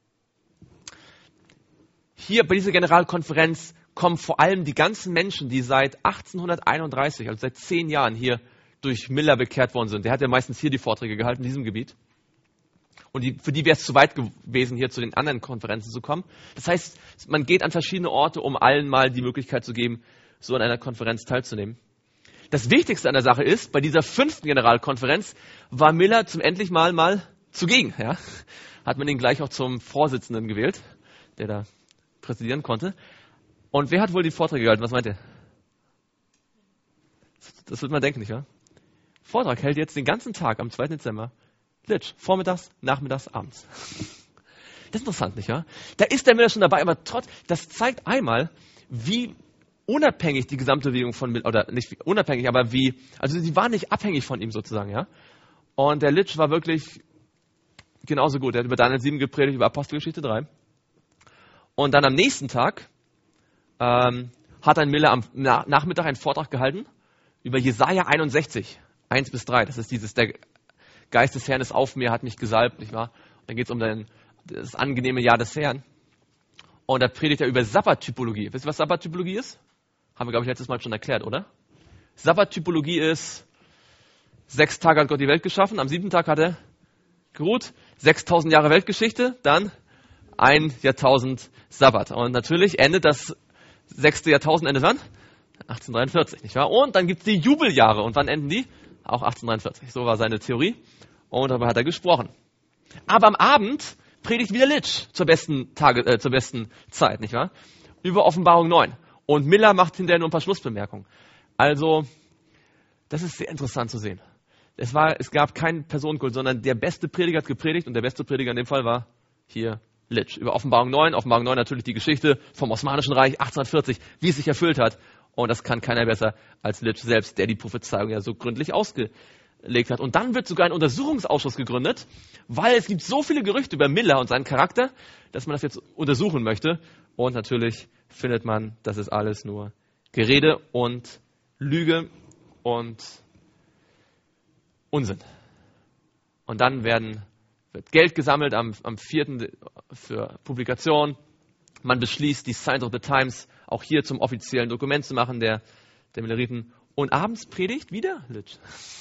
hier bei dieser Generalkonferenz kommen vor allem die ganzen Menschen, die seit 1831, also seit 10 Jahren hier durch Miller bekehrt worden sind. Der hat ja meistens hier die Vorträge gehalten, in diesem Gebiet. Und für die wäre es zu weit gewesen, hier zu den anderen Konferenzen zu kommen. Das heißt, man geht an verschiedene Orte, um allen mal die Möglichkeit zu geben, so an einer Konferenz teilzunehmen. Das Wichtigste an der Sache ist, bei dieser 5. Generalkonferenz war Miller zum endlich mal zugegen. Ja? Hat man ihn gleich auch zum Vorsitzenden gewählt, der da präsidieren konnte. Und wer hat wohl die Vorträge gehalten? Was meint ihr? Das wird man denken, nicht wahr? Vortrag hält jetzt den ganzen Tag am 2. Dezember. Litsch, vormittags, nachmittags, abends. Das ist interessant, nicht wahr? Da ist der Miller schon dabei, aber das zeigt einmal, wie unabhängig die gesamte Bewegung von Miller, oder nicht unabhängig, aber also sie war nicht abhängig von ihm sozusagen, ja. Und der Litsch war wirklich genauso gut. Er hat über Daniel 7 gepredigt, über Apostelgeschichte 3. Und dann am nächsten Tag hat ein Miller am Nachmittag einen Vortrag gehalten über Jesaja 61, 1-3. Das ist der Geist des Herrn ist auf mir, hat mich gesalbt, nicht wahr? Und dann geht es um das angenehme Jahr des Herrn. Und da predigt er über Sabbattypologie. Wisst ihr, was Sabbattypologie ist? Haben wir, glaube ich, letztes Mal schon erklärt, oder? Sabbattypologie ist, 6 Tage hat Gott die Welt geschaffen, am 7. Tag hat er geruht. 6000 Jahre Weltgeschichte, dann ein Jahrtausend Sabbat. Und natürlich endet das 6. Jahrtausend, endet wann? 1843, nicht wahr? Und dann gibt es die Jubeljahre. Und wann enden die? Auch 1843. So war seine Theorie. Und darüber hat er gesprochen. Aber am Abend predigt wieder Litsch zur besten Zeit, nicht wahr? Über Offenbarung 9. Und Miller macht hinterher nur ein paar Schlussbemerkungen. Also, das ist sehr interessant zu sehen. Es gab keinen Personenkult, sondern der beste Prediger hat gepredigt und der beste Prediger in dem Fall war hier Litsch. Über Offenbarung 9. Offenbarung 9 natürlich die Geschichte vom Osmanischen Reich 1840, wie es sich erfüllt hat. Und das kann keiner besser als Litsch selbst, der die Prophezeiung ja so gründlich ausgelegt hat. Und dann wird sogar ein Untersuchungsausschuss gegründet, weil es gibt so viele Gerüchte über Miller und seinen Charakter, dass man das jetzt untersuchen möchte. Und natürlich findet man, das ist alles nur Gerede und Lüge und Unsinn. Und dann wird Geld gesammelt am 4. für Publikation. Man beschließt, die Signs of the Times auch hier zum offiziellen Dokument zu machen, der Milleriten. Und abends predigt wieder Litsch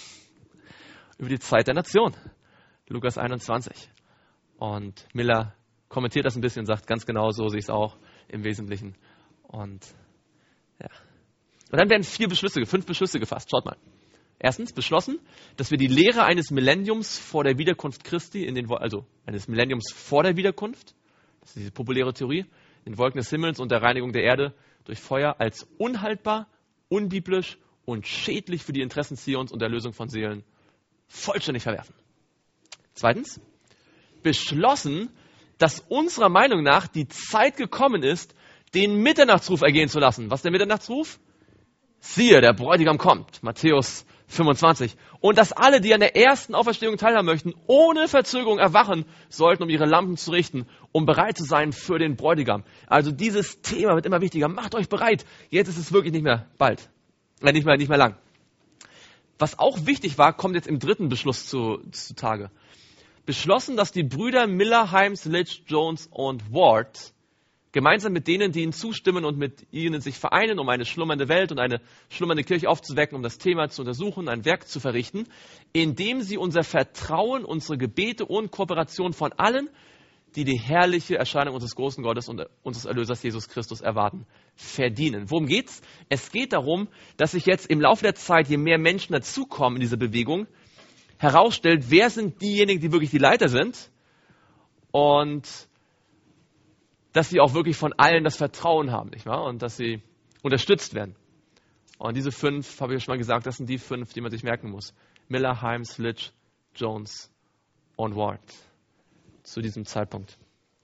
über die Zeit der Nation. Lukas 21. Und Miller kommentiert das ein bisschen und sagt, ganz genau so sehe ich es auch im Wesentlichen. Und ja. Und dann werden 5 Beschlüsse gefasst. Schaut mal. Erstens beschlossen, dass wir die Lehre eines Millenniums vor der Wiederkunft Christi, eines Millenniums vor der Wiederkunft, das ist diese populäre Theorie, in Wolken des Himmels und der Reinigung der Erde durch Feuer als unhaltbar, unbiblisch und schädlich für die Interessen Zions und der Erlösung von Seelen vollständig verwerfen. Zweitens, beschlossen, dass unserer Meinung nach die Zeit gekommen ist, den Mitternachtsruf ergehen zu lassen. Was ist der Mitternachtsruf? Siehe, der Bräutigam kommt. Matthäus 25. Und dass alle, die an der ersten Auferstehung teilhaben möchten, ohne Verzögerung erwachen sollten, um ihre Lampen zu richten, um bereit zu sein für den Bräutigam. Also dieses Thema wird immer wichtiger. Macht euch bereit. Jetzt ist es wirklich nicht mehr bald. Nicht mehr lang. Was auch wichtig war, kommt jetzt im 3. Beschluss zutage. Beschlossen, dass die Brüder Miller, Himes, Litch, Jones und Ward gemeinsam mit denen, die ihnen zustimmen und mit ihnen sich vereinen, um eine schlummernde Welt und eine schlummernde Kirche aufzuwecken, um das Thema zu untersuchen, ein Werk zu verrichten, indem sie unser Vertrauen, unsere Gebete und Kooperation von allen, die die herrliche Erscheinung unseres großen Gottes und unseres Erlösers Jesus Christus erwarten, verdienen. Worum geht's? Es geht darum, dass sich jetzt im Laufe der Zeit, je mehr Menschen dazukommen in diese Bewegung, herausstellt, wer sind diejenigen, die wirklich die Leiter sind und dass sie auch wirklich von allen das Vertrauen haben, nicht wahr? Und dass sie unterstützt werden. Und diese 5, habe ich ja schon mal gesagt, das sind die 5, die man sich merken muss. Miller, Himes, Litch, Jones und Ward. Zu diesem Zeitpunkt.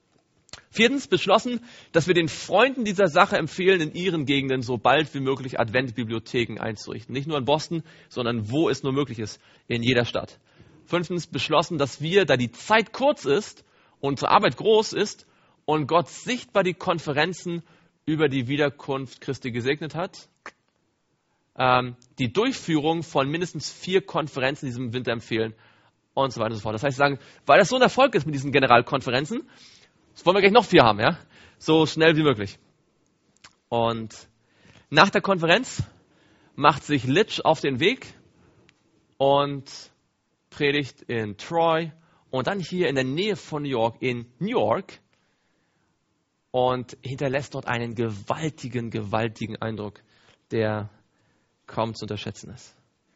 4. beschlossen, dass wir den Freunden dieser Sache empfehlen, in ihren Gegenden so bald wie möglich Adventbibliotheken einzurichten. Nicht nur in Boston, sondern wo es nur möglich ist, in jeder Stadt. 5. beschlossen, dass wir, da die Zeit kurz ist und unsere Arbeit groß ist, und Gott sichtbar die Konferenzen über die Wiederkunft Christi gesegnet hat, die Durchführung von mindestens 4 Konferenzen in diesem Winter empfehlen und so weiter und so fort. Das heißt, sagen, weil das so ein Erfolg ist mit diesen Generalkonferenzen, das wollen wir gleich noch 4 haben, ja? So schnell wie möglich. Und nach der Konferenz macht sich Litch auf den Weg und predigt in Troy und dann hier in der Nähe von New York, in New York, und hinterlässt dort einen gewaltigen Eindruck, der kaum zu unterschätzen ist.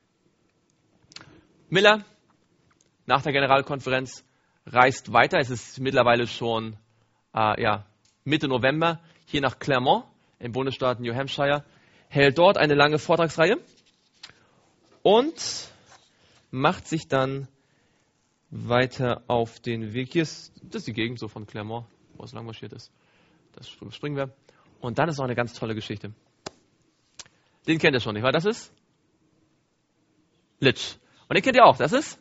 Miller, nach der Generalkonferenz, reist weiter. Es ist mittlerweile schon Mitte November, hier nach Claremont im Bundesstaat New Hampshire, hält dort eine lange Vortragsreihe und macht sich dann weiter auf den Weg. Das ist die Gegend so von Claremont, wo es lang marschiert ist. Das springen wir. Und dann ist noch eine ganz tolle Geschichte. Den kennt ihr schon, nicht wahr? Das ist Litch. Und den kennt ihr auch. Das ist?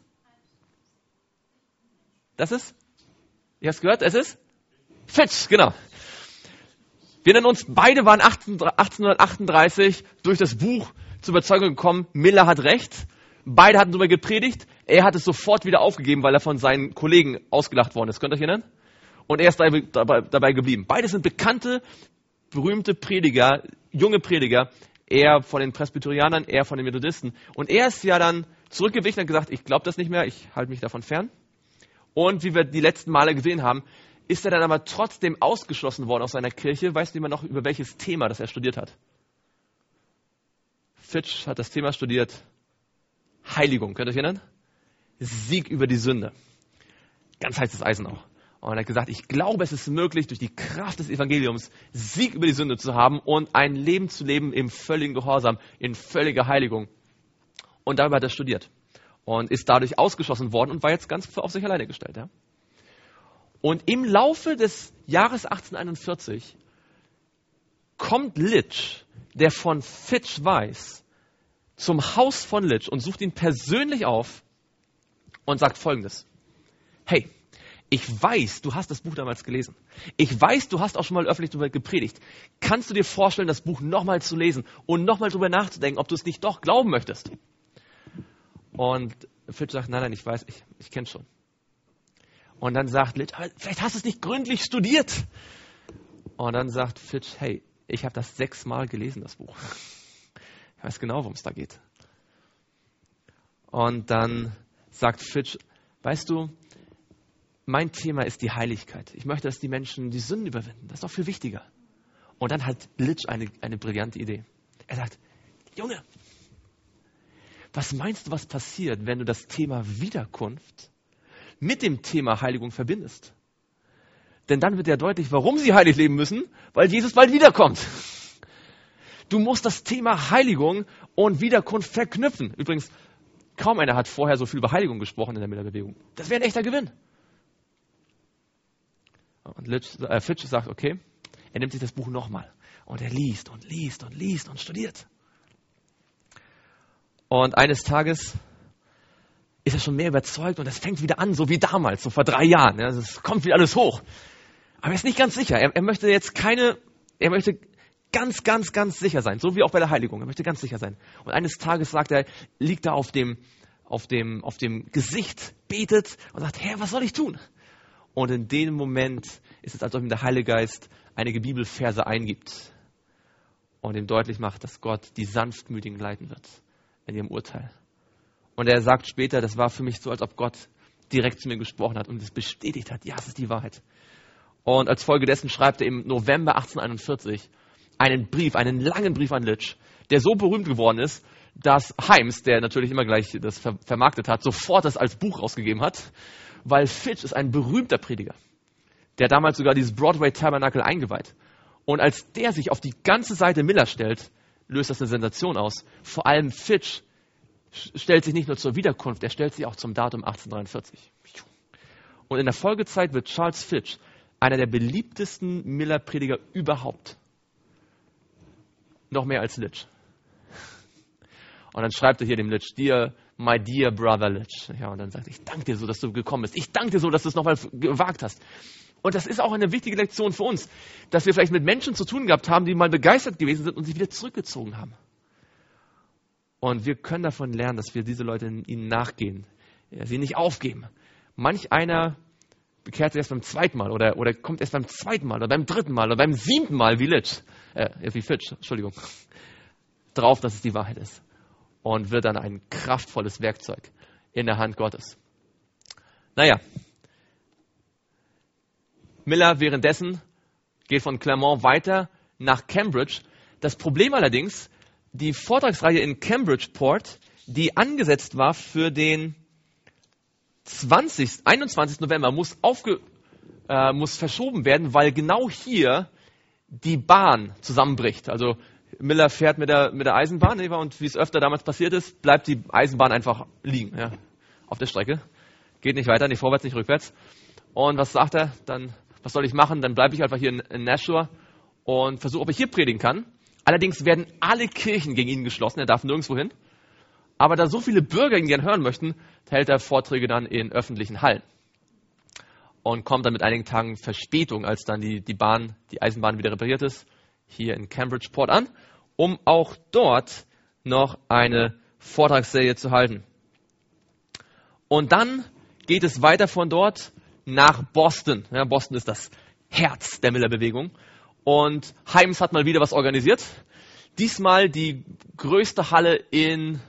Ihr habt es gehört? Es ist Fitch, genau. Wir nennen uns, beide waren 1838 durch das Buch zur Überzeugung gekommen, Miller hat recht. Beide hatten darüber gepredigt. Er hat es sofort wieder aufgegeben, weil er von seinen Kollegen ausgelacht worden ist. Könnt ihr euch erinnern? Und er ist dabei geblieben. Beide sind bekannte, berühmte Prediger, junge Prediger. Er von den Presbyterianern, er von den Methodisten. Und er ist ja dann zurückgewichen und gesagt, ich glaube das nicht mehr, ich halte mich davon fern. Und wie wir die letzten Male gesehen haben, ist er dann aber trotzdem ausgeschlossen worden aus seiner Kirche. Weißt du immer noch, über welches Thema das er studiert hat? Fitch hat das Thema studiert, Heiligung, könnt ihr euch erinnern? Sieg über die Sünde. Ganz heißes Eisen auch. Und er hat gesagt, ich glaube, es ist möglich, durch die Kraft des Evangeliums Sieg über die Sünde zu haben und ein Leben zu leben im völligen Gehorsam, in völliger Heiligung. Und darüber hat er studiert. Und ist dadurch ausgeschlossen worden und war jetzt ganz auf sich alleine gestellt. Ja? Und im Laufe des Jahres 1841 kommt Litch, der von Fitch weiß, zum Haus von Litch und sucht ihn persönlich auf und sagt Folgendes. Hey, ich weiß, du hast das Buch damals gelesen. Ich weiß, du hast auch schon mal öffentlich darüber gepredigt. Kannst du dir vorstellen, das Buch nochmal zu lesen und nochmal darüber nachzudenken, ob du es nicht doch glauben möchtest? Und Fitch sagt, nein, ich weiß, ich kenne es schon. Und dann sagt Litch, aber vielleicht hast du es nicht gründlich studiert. Und dann sagt Fitch, hey, ich habe das 6 Mal gelesen, das Buch. Ich weiß genau, worum es da geht. Und dann sagt Fitch, weißt du, mein Thema ist die Heiligkeit. Ich möchte, dass die Menschen die Sünden überwinden. Das ist doch viel wichtiger. Und dann hat Litch eine brillante Idee. Er sagt, Junge, was meinst du, was passiert, wenn du das Thema Wiederkunft mit dem Thema Heiligung verbindest? Denn dann wird ja deutlich, warum sie heilig leben müssen, weil Jesus bald wiederkommt. Du musst das Thema Heiligung und Wiederkunft verknüpfen. Übrigens, kaum einer hat vorher so viel über Heiligung gesprochen in der Millerbewegung. Das wäre ein echter Gewinn. Und Fitch sagt, okay, er nimmt sich das Buch nochmal. Und er liest und liest und liest und studiert. Und eines Tages ist er schon mehr überzeugt und es fängt wieder an, so wie damals, so vor 3 Jahren. Ja, es kommt wieder alles hoch. Aber er ist nicht ganz sicher. Er möchte jetzt er möchte ganz, ganz, ganz sicher sein. So wie auch bei der Heiligung. Er möchte ganz sicher sein. Und eines Tages sagt er, liegt er auf dem Gesicht, betet und sagt, Herr, was soll ich tun? Und in dem Moment ist es, als ob ihm der Heilige Geist einige Bibelverse eingibt und ihm deutlich macht, dass Gott die Sanftmütigen leiten wird in ihrem Urteil. Und er sagt später, das war für mich so, als ob Gott direkt zu mir gesprochen hat und es bestätigt hat, ja, es ist die Wahrheit. Und als Folge dessen schreibt er im November 1841 einen langen Brief an Litch, der so berühmt geworden ist, dass Himes, der natürlich immer gleich das vermarktet hat, sofort das als Buch rausgegeben hat, weil Fitch ist ein berühmter Prediger. Der hat damals sogar dieses Broadway-Tabernakel eingeweiht. Und als der sich auf die ganze Seite Miller stellt, löst das eine Sensation aus. Vor allem Fitch stellt sich nicht nur zur Wiederkunft, er stellt sich auch zum Datum 1843. Und in der Folgezeit wird Charles Fitch einer der beliebtesten Miller-Prediger überhaupt. Noch mehr als Litch. Und dann schreibt er hier dem Litch, my dear brother Litch. Ja, und dann sagt er, ich danke dir so, dass du gekommen bist. Ich danke dir so, dass du es nochmal gewagt hast. Und das ist auch eine wichtige Lektion für uns, dass wir vielleicht mit Menschen zu tun gehabt haben, die mal begeistert gewesen sind und sich wieder zurückgezogen haben. Und wir können davon lernen, dass wir diese Leute ihnen nachgehen, sie nicht aufgeben. Manch einer bekehrt sich erst beim 2. Mal oder kommt erst beim 2. Mal oder beim 3. Mal oder beim 7. Mal wie Fitch, drauf, dass es die Wahrheit ist. Und wird dann ein kraftvolles Werkzeug in der Hand Gottes. Naja, Miller währenddessen geht von Clermont weiter nach Cambridge. Das Problem allerdings, die Vortragsreihe in Cambridgeport, die angesetzt war für den 21. November, muss verschoben werden, weil genau hier die Bahn zusammenbricht. Also Miller fährt mit der Eisenbahn, und wie es öfter damals passiert ist, bleibt die Eisenbahn einfach liegen, ja, auf der Strecke. Geht nicht weiter, nicht vorwärts, nicht rückwärts. Und was sagt er? Dann, was soll ich machen? Dann bleibe ich einfach hier in Nashua und versuche, ob ich hier predigen kann. Allerdings werden alle Kirchen gegen ihn geschlossen, er darf nirgendwo hin. Aber da so viele Bürger ihn gern hören möchten, hält er Vorträge dann in öffentlichen Hallen. Und kommt dann mit einigen Tagen Verspätung, als dann die Eisenbahn wieder repariert ist, hier in Cambridgeport an, um auch dort noch eine Vortragsserie zu halten. Und dann geht es weiter von dort nach Boston. Ja, Boston ist das Herz der Miller-Bewegung. Und Himes hat mal wieder was organisiert. Diesmal die größte Halle in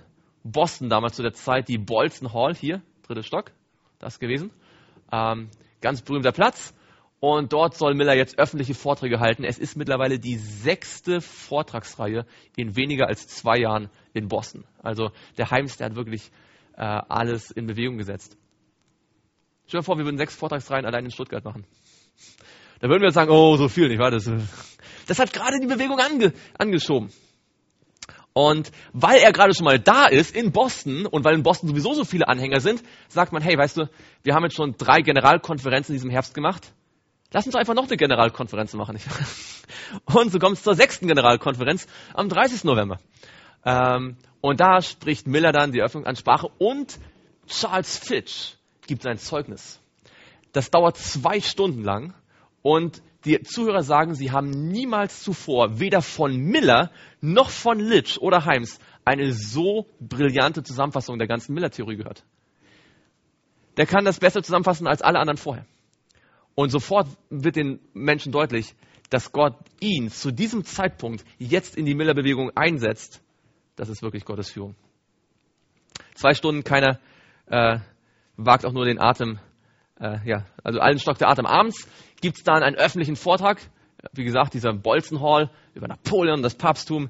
Boston damals zu der Zeit die Bolton Hall, hier, 3. Stock, das gewesen. Ganz berühmter Platz. Und dort soll Miller jetzt öffentliche Vorträge halten. Es ist mittlerweile die 6. Vortragsreihe in weniger als 2 Jahren in Boston. Also der Himes, der hat wirklich alles in Bewegung gesetzt. Stell dir vor, wir würden 6 Vortragsreihen allein in Stuttgart machen. Da würden wir sagen, oh, so viel, nicht wahr? Das hat gerade die Bewegung angeschoben. Und weil er gerade schon mal da ist in Boston und weil in Boston sowieso so viele Anhänger sind, sagt man, hey, weißt du, wir haben jetzt schon 3 Generalkonferenzen in diesem Herbst gemacht. Lass uns doch einfach noch eine Generalkonferenz machen. Nicht wahr? Und so kommt es zur 6. Generalkonferenz am 30. November. Und da spricht Miller dann die Eröffnungsansprache und Charles Fitch gibt sein Zeugnis. Das dauert 2 Stunden lang und die Zuhörer sagen, sie haben niemals zuvor, weder von Miller noch von Litch oder Himes, eine so brillante Zusammenfassung der ganzen Miller-Theorie gehört. Der kann das besser zusammenfassen als alle anderen vorher. Und sofort wird den Menschen deutlich, dass Gott ihn zu diesem Zeitpunkt jetzt in die Miller-Bewegung einsetzt. Das ist wirklich Gottes Führung. 2 Stunden, keiner wagt auch nur den Atem, also allen stockt der Atem. Abends gibt es dann einen öffentlichen Vortrag, wie gesagt, dieser Bolton Hall über Napoleon, das Papsttum.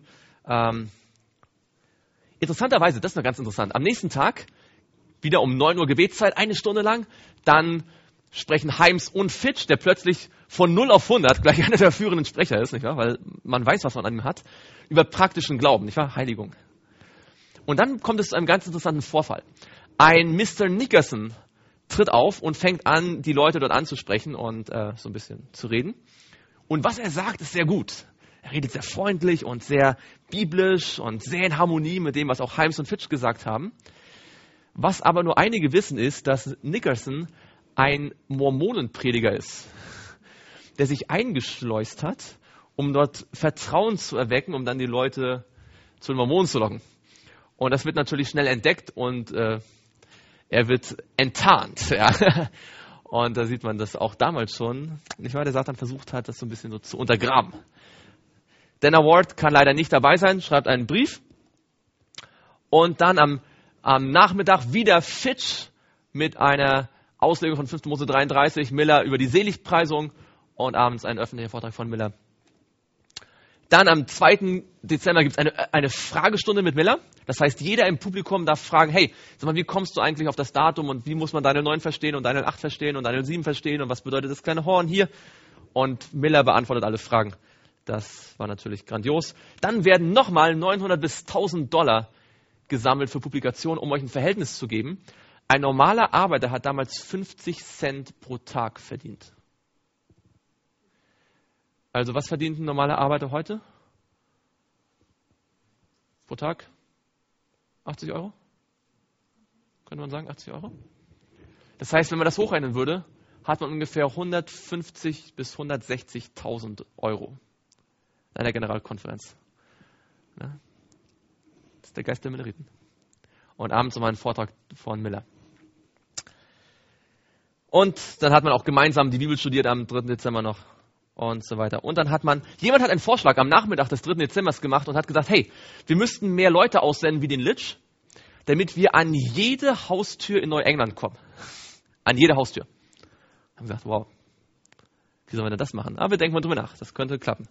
Interessanterweise, das ist noch ganz interessant, am nächsten Tag, wieder um 9 Uhr Gebetszeit, 1 Stunde lang, dann sprechen Himes und Fitch, der plötzlich von 0 auf 100 gleich einer der führenden Sprecher ist, nicht wahr? Weil man weiß, was man an ihm hat, über praktischen Glauben, nicht wahr? Heiligung. Und dann kommt es zu einem ganz interessanten Vorfall. Ein Mr. Nickerson tritt auf und fängt an, die Leute dort anzusprechen und so ein bisschen zu reden. Und was er sagt, ist sehr gut. Er redet sehr freundlich und sehr biblisch und sehr in Harmonie mit dem, was auch Himes und Fitch gesagt haben. Was aber nur einige wissen, ist, dass Nickerson ein Mormonenprediger ist, der sich eingeschleust hat, um dort Vertrauen zu erwecken, um dann die Leute zu den Mormonen zu locken. Und das wird natürlich schnell entdeckt und er wird enttarnt. Ja. Und da sieht man das auch damals schon, nicht wahr, der Satan versucht hat, das so ein bisschen so zu untergraben. Dana Ward kann leider nicht dabei sein, schreibt einen Brief. Und dann am Nachmittag wieder Fitch mit einer Auslegung von 5. Mose 33, Miller über die Seligpreisung und abends ein öffentlicher Vortrag von Miller. Dann am 2. Dezember gibt es eine Fragestunde mit Miller. Das heißt, jeder im Publikum darf fragen, hey, sag mal, wie kommst du eigentlich auf das Datum und wie muss man Daniel 9 verstehen und Daniel 8 verstehen und Daniel 7 verstehen und was bedeutet das kleine Horn hier? Und Miller beantwortet alle Fragen. Das war natürlich grandios. Dann werden nochmal 900 bis $1.000 gesammelt für Publikationen, um euch ein Verhältnis zu geben. Ein normaler Arbeiter hat damals 50 Cent pro Tag verdient. Also was verdient ein normaler Arbeiter heute? Pro Tag? 80 €? Könnte man sagen, 80 €? Das heißt, wenn man das hochrechnen würde, hat man ungefähr 150 bis 160.000 € in einer Generalkonferenz. Ja? Das ist der Geist der Milleriten. Und abends nochmal ein Vortrag von Miller. Und dann hat man auch gemeinsam die Bibel studiert am 3. Dezember noch und so weiter. Und dann jemand hat einen Vorschlag am Nachmittag des 3. Dezembers gemacht und hat gesagt, hey, wir müssten mehr Leute aussenden wie den Litch, damit wir an jede Haustür in Neuengland kommen. An jede Haustür. Haben gesagt, wow, wie sollen wir denn das machen? Aber wir denken mal drüber nach, das könnte klappen.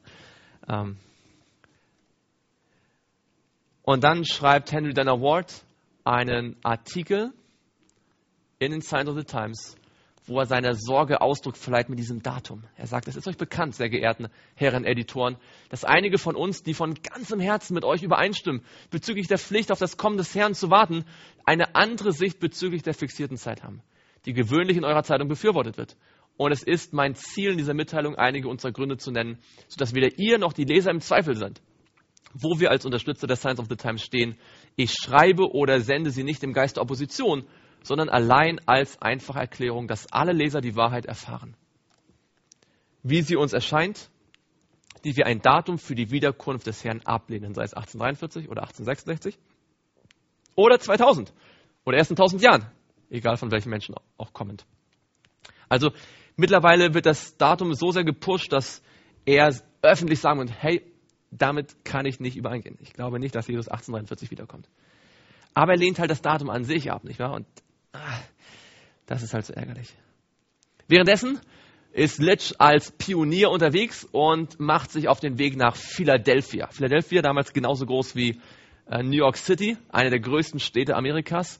Und dann schreibt Henry Dana Ward einen Artikel in den Signs of the Times, wo er seiner Sorge Ausdruck verleiht mit diesem Datum. Er sagt, es ist euch bekannt, sehr geehrten Herren Editoren, dass einige von uns, die von ganzem Herzen mit euch übereinstimmen, bezüglich der Pflicht auf das Kommen des Herrn zu warten, eine andere Sicht bezüglich der fixierten Zeit haben, die gewöhnlich in eurer Zeitung befürwortet wird. Und es ist mein Ziel in dieser Mitteilung, einige unserer Gründe zu nennen, sodass weder ihr noch die Leser im Zweifel sind. Wo wir als Unterstützer der Signs of the Times stehen, ich schreibe oder sende sie nicht im Geist der Opposition, sondern allein als einfache Erklärung, dass alle Leser die Wahrheit erfahren. Wie sie uns erscheint, die wir ein Datum für die Wiederkunft des Herrn ablehnen, sei es 1843 oder 1866 oder 2000 oder erst in 1000 Jahren, egal von welchen Menschen auch kommend. Also mittlerweile wird das Datum so sehr gepusht, dass er öffentlich sagen wird, hey, damit kann ich nicht übereingehen. Ich glaube nicht, dass Jesus 1843 wiederkommt. Aber er lehnt halt das Datum an sich ab, nicht wahr? Und das ist halt so ärgerlich. Währenddessen ist Litch als Pionier unterwegs und macht sich auf den Weg nach Philadelphia. Philadelphia, damals genauso groß wie New York City, eine der größten Städte Amerikas.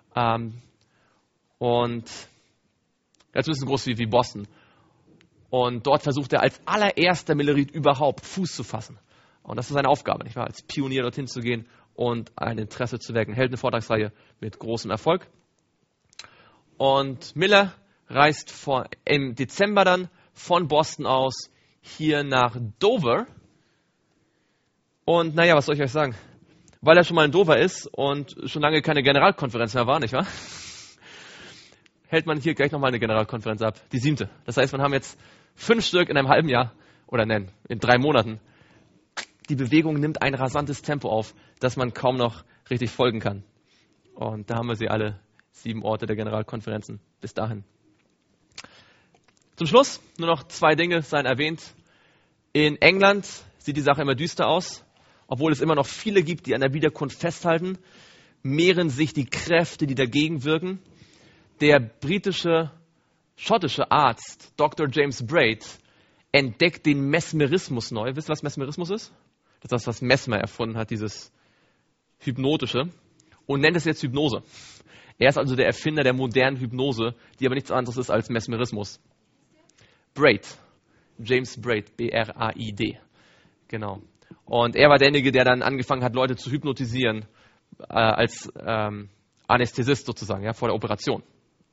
Und jetzt ein bisschen groß wie Boston. Und dort versucht er als allererster Millerit überhaupt Fuß zu fassen. Und das ist seine Aufgabe, nicht wahr? Als Pionier dorthin zu gehen und ein Interesse zu wecken. Hält eine Vortragsreihe mit großem Erfolg. Und Miller reist im Dezember dann von Boston aus hier nach Dover. Und naja, was soll ich euch sagen? Weil er schon mal in Dover ist und schon lange keine Generalkonferenz mehr war, nicht wahr? Hält man hier gleich nochmal eine Generalkonferenz ab, die 7. Das heißt, wir haben jetzt 5 Stück in einem halben Jahr, oder nein, in 3 Monaten. Die Bewegung nimmt ein rasantes Tempo auf, dass man kaum noch richtig folgen kann. Und da haben wir sie alle, 7 Orte der Generalkonferenzen bis dahin. Zum Schluss nur noch 2 Dinge seien erwähnt. In England sieht die Sache immer düster aus. Obwohl es immer noch viele gibt, die an der Wiederkunft festhalten, mehren sich die Kräfte, die dagegen wirken. Der schottische Arzt Dr. James Braid entdeckt den Mesmerismus neu. Wisst ihr, was Mesmerismus ist? Das ist das, was Mesmer erfunden hat, dieses Hypnotische. Und nennt es jetzt Hypnose. Er ist also der Erfinder der modernen Hypnose, die aber nichts anderes ist als Mesmerismus. Braid. James Braid. B-R-A-I-D. Genau. Und er war derjenige, der dann angefangen hat, Leute zu hypnotisieren, als Anästhesist sozusagen, ja, vor der Operation.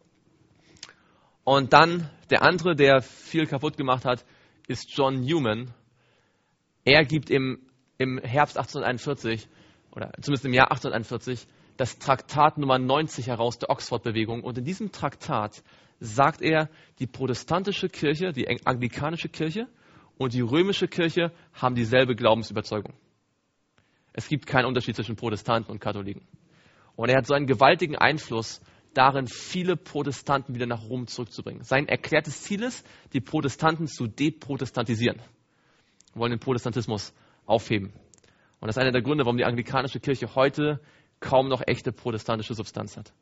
Und dann der andere, der viel kaputt gemacht hat, ist John Newman. Er gibt im Herbst 1841, oder zumindest im Jahr 1841, das Traktat Nummer 90 heraus der Oxford-Bewegung. Und in diesem Traktat sagt er, die protestantische Kirche, die anglikanische Kirche und die römische Kirche haben dieselbe Glaubensüberzeugung. Es gibt keinen Unterschied zwischen Protestanten und Katholiken. Und er hat so einen gewaltigen Einfluss darin, viele Protestanten wieder nach Rom zurückzubringen. Sein erklärtes Ziel ist, die Protestanten zu deprotestantisieren. Wir wollen den Protestantismus aufheben. Und das ist einer der Gründe, warum die anglikanische Kirche heute kaum noch echte protestantische Substanz hat.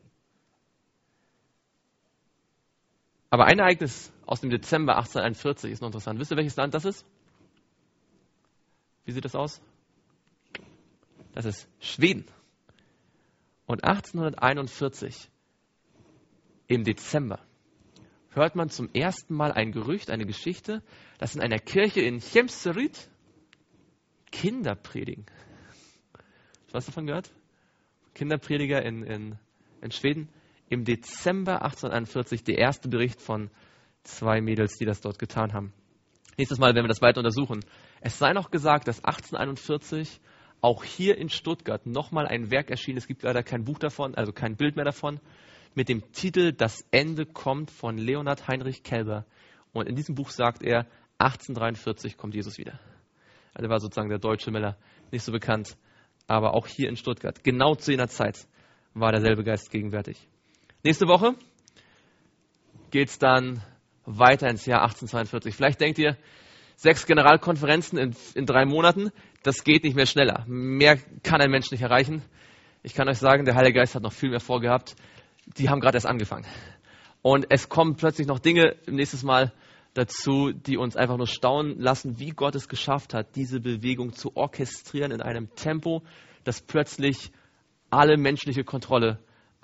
Aber ein Ereignis aus dem Dezember 1841 ist noch interessant. Wisst ihr, welches Land das ist? Wie sieht das aus? Das ist Schweden. Und 1841, im Dezember, hört man zum ersten Mal ein Gerücht, eine Geschichte, dass in einer Kirche in Hjemseryd Kinder predigen. Hast du was davon gehört? Kinderprediger in Schweden. Im Dezember 1841 der erste Bericht von 2 Mädels, die das dort getan haben. Nächstes Mal werden wir das weiter untersuchen. Es sei noch gesagt, dass 1841 auch hier in Stuttgart nochmal ein Werk erschien. Es gibt leider kein Buch davon, also kein Bild mehr davon, mit dem Titel Das Ende kommt von Leonhard Heinrich Kelber. Und in diesem Buch sagt er, 1843 kommt Jesus wieder. Also war sozusagen der deutsche Miller, nicht so bekannt, aber auch hier in Stuttgart. Genau zu jener Zeit war derselbe Geist gegenwärtig. Nächste Woche geht es dann weiter ins Jahr 1842. Vielleicht denkt ihr, 6 Generalkonferenzen in 3 Monaten, das geht nicht mehr schneller. Mehr kann ein Mensch nicht erreichen. Ich kann euch sagen, der Heilige Geist hat noch viel mehr vorgehabt. Die haben gerade erst angefangen. Und es kommen plötzlich noch Dinge nächstes Mal dazu, die uns einfach nur staunen lassen, wie Gott es geschafft hat, diese Bewegung zu orchestrieren in einem Tempo, das plötzlich alle menschliche Kontrolle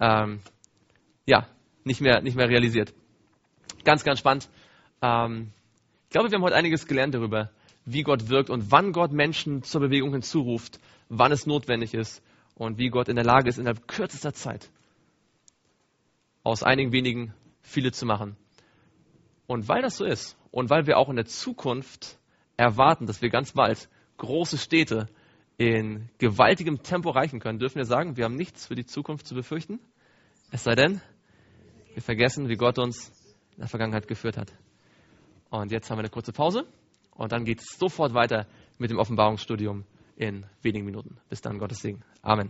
nicht mehr realisiert. Ganz, ganz spannend. Ich glaube, wir haben heute einiges gelernt darüber, wie Gott wirkt und wann Gott Menschen zur Bewegung hinzuruft, wann es notwendig ist und wie Gott in der Lage ist, innerhalb kürzester Zeit aus einigen wenigen viele zu machen. Und weil das so ist und weil wir auch in der Zukunft erwarten, dass wir ganz bald große Städte in gewaltigem Tempo erreichen können, dürfen wir sagen, wir haben nichts für die Zukunft zu befürchten. Es sei denn, wir vergessen, wie Gott uns in der Vergangenheit geführt hat. Und jetzt haben wir eine kurze Pause und dann geht es sofort weiter mit dem Offenbarungsstudium in wenigen Minuten. Bis dann, Gottes Segen. Amen.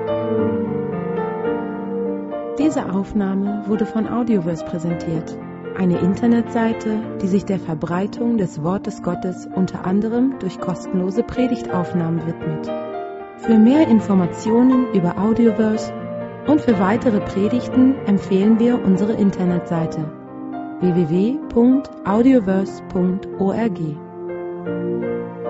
Diese Aufnahme wurde von Audioverse präsentiert. eine Internetseite, die sich der Verbreitung des Wortes Gottes unter anderem durch kostenlose Predigtaufnahmen widmet. Für mehr Informationen über Audioverse und für weitere Predigten empfehlen wir unsere Internetseite www.audioverse.org.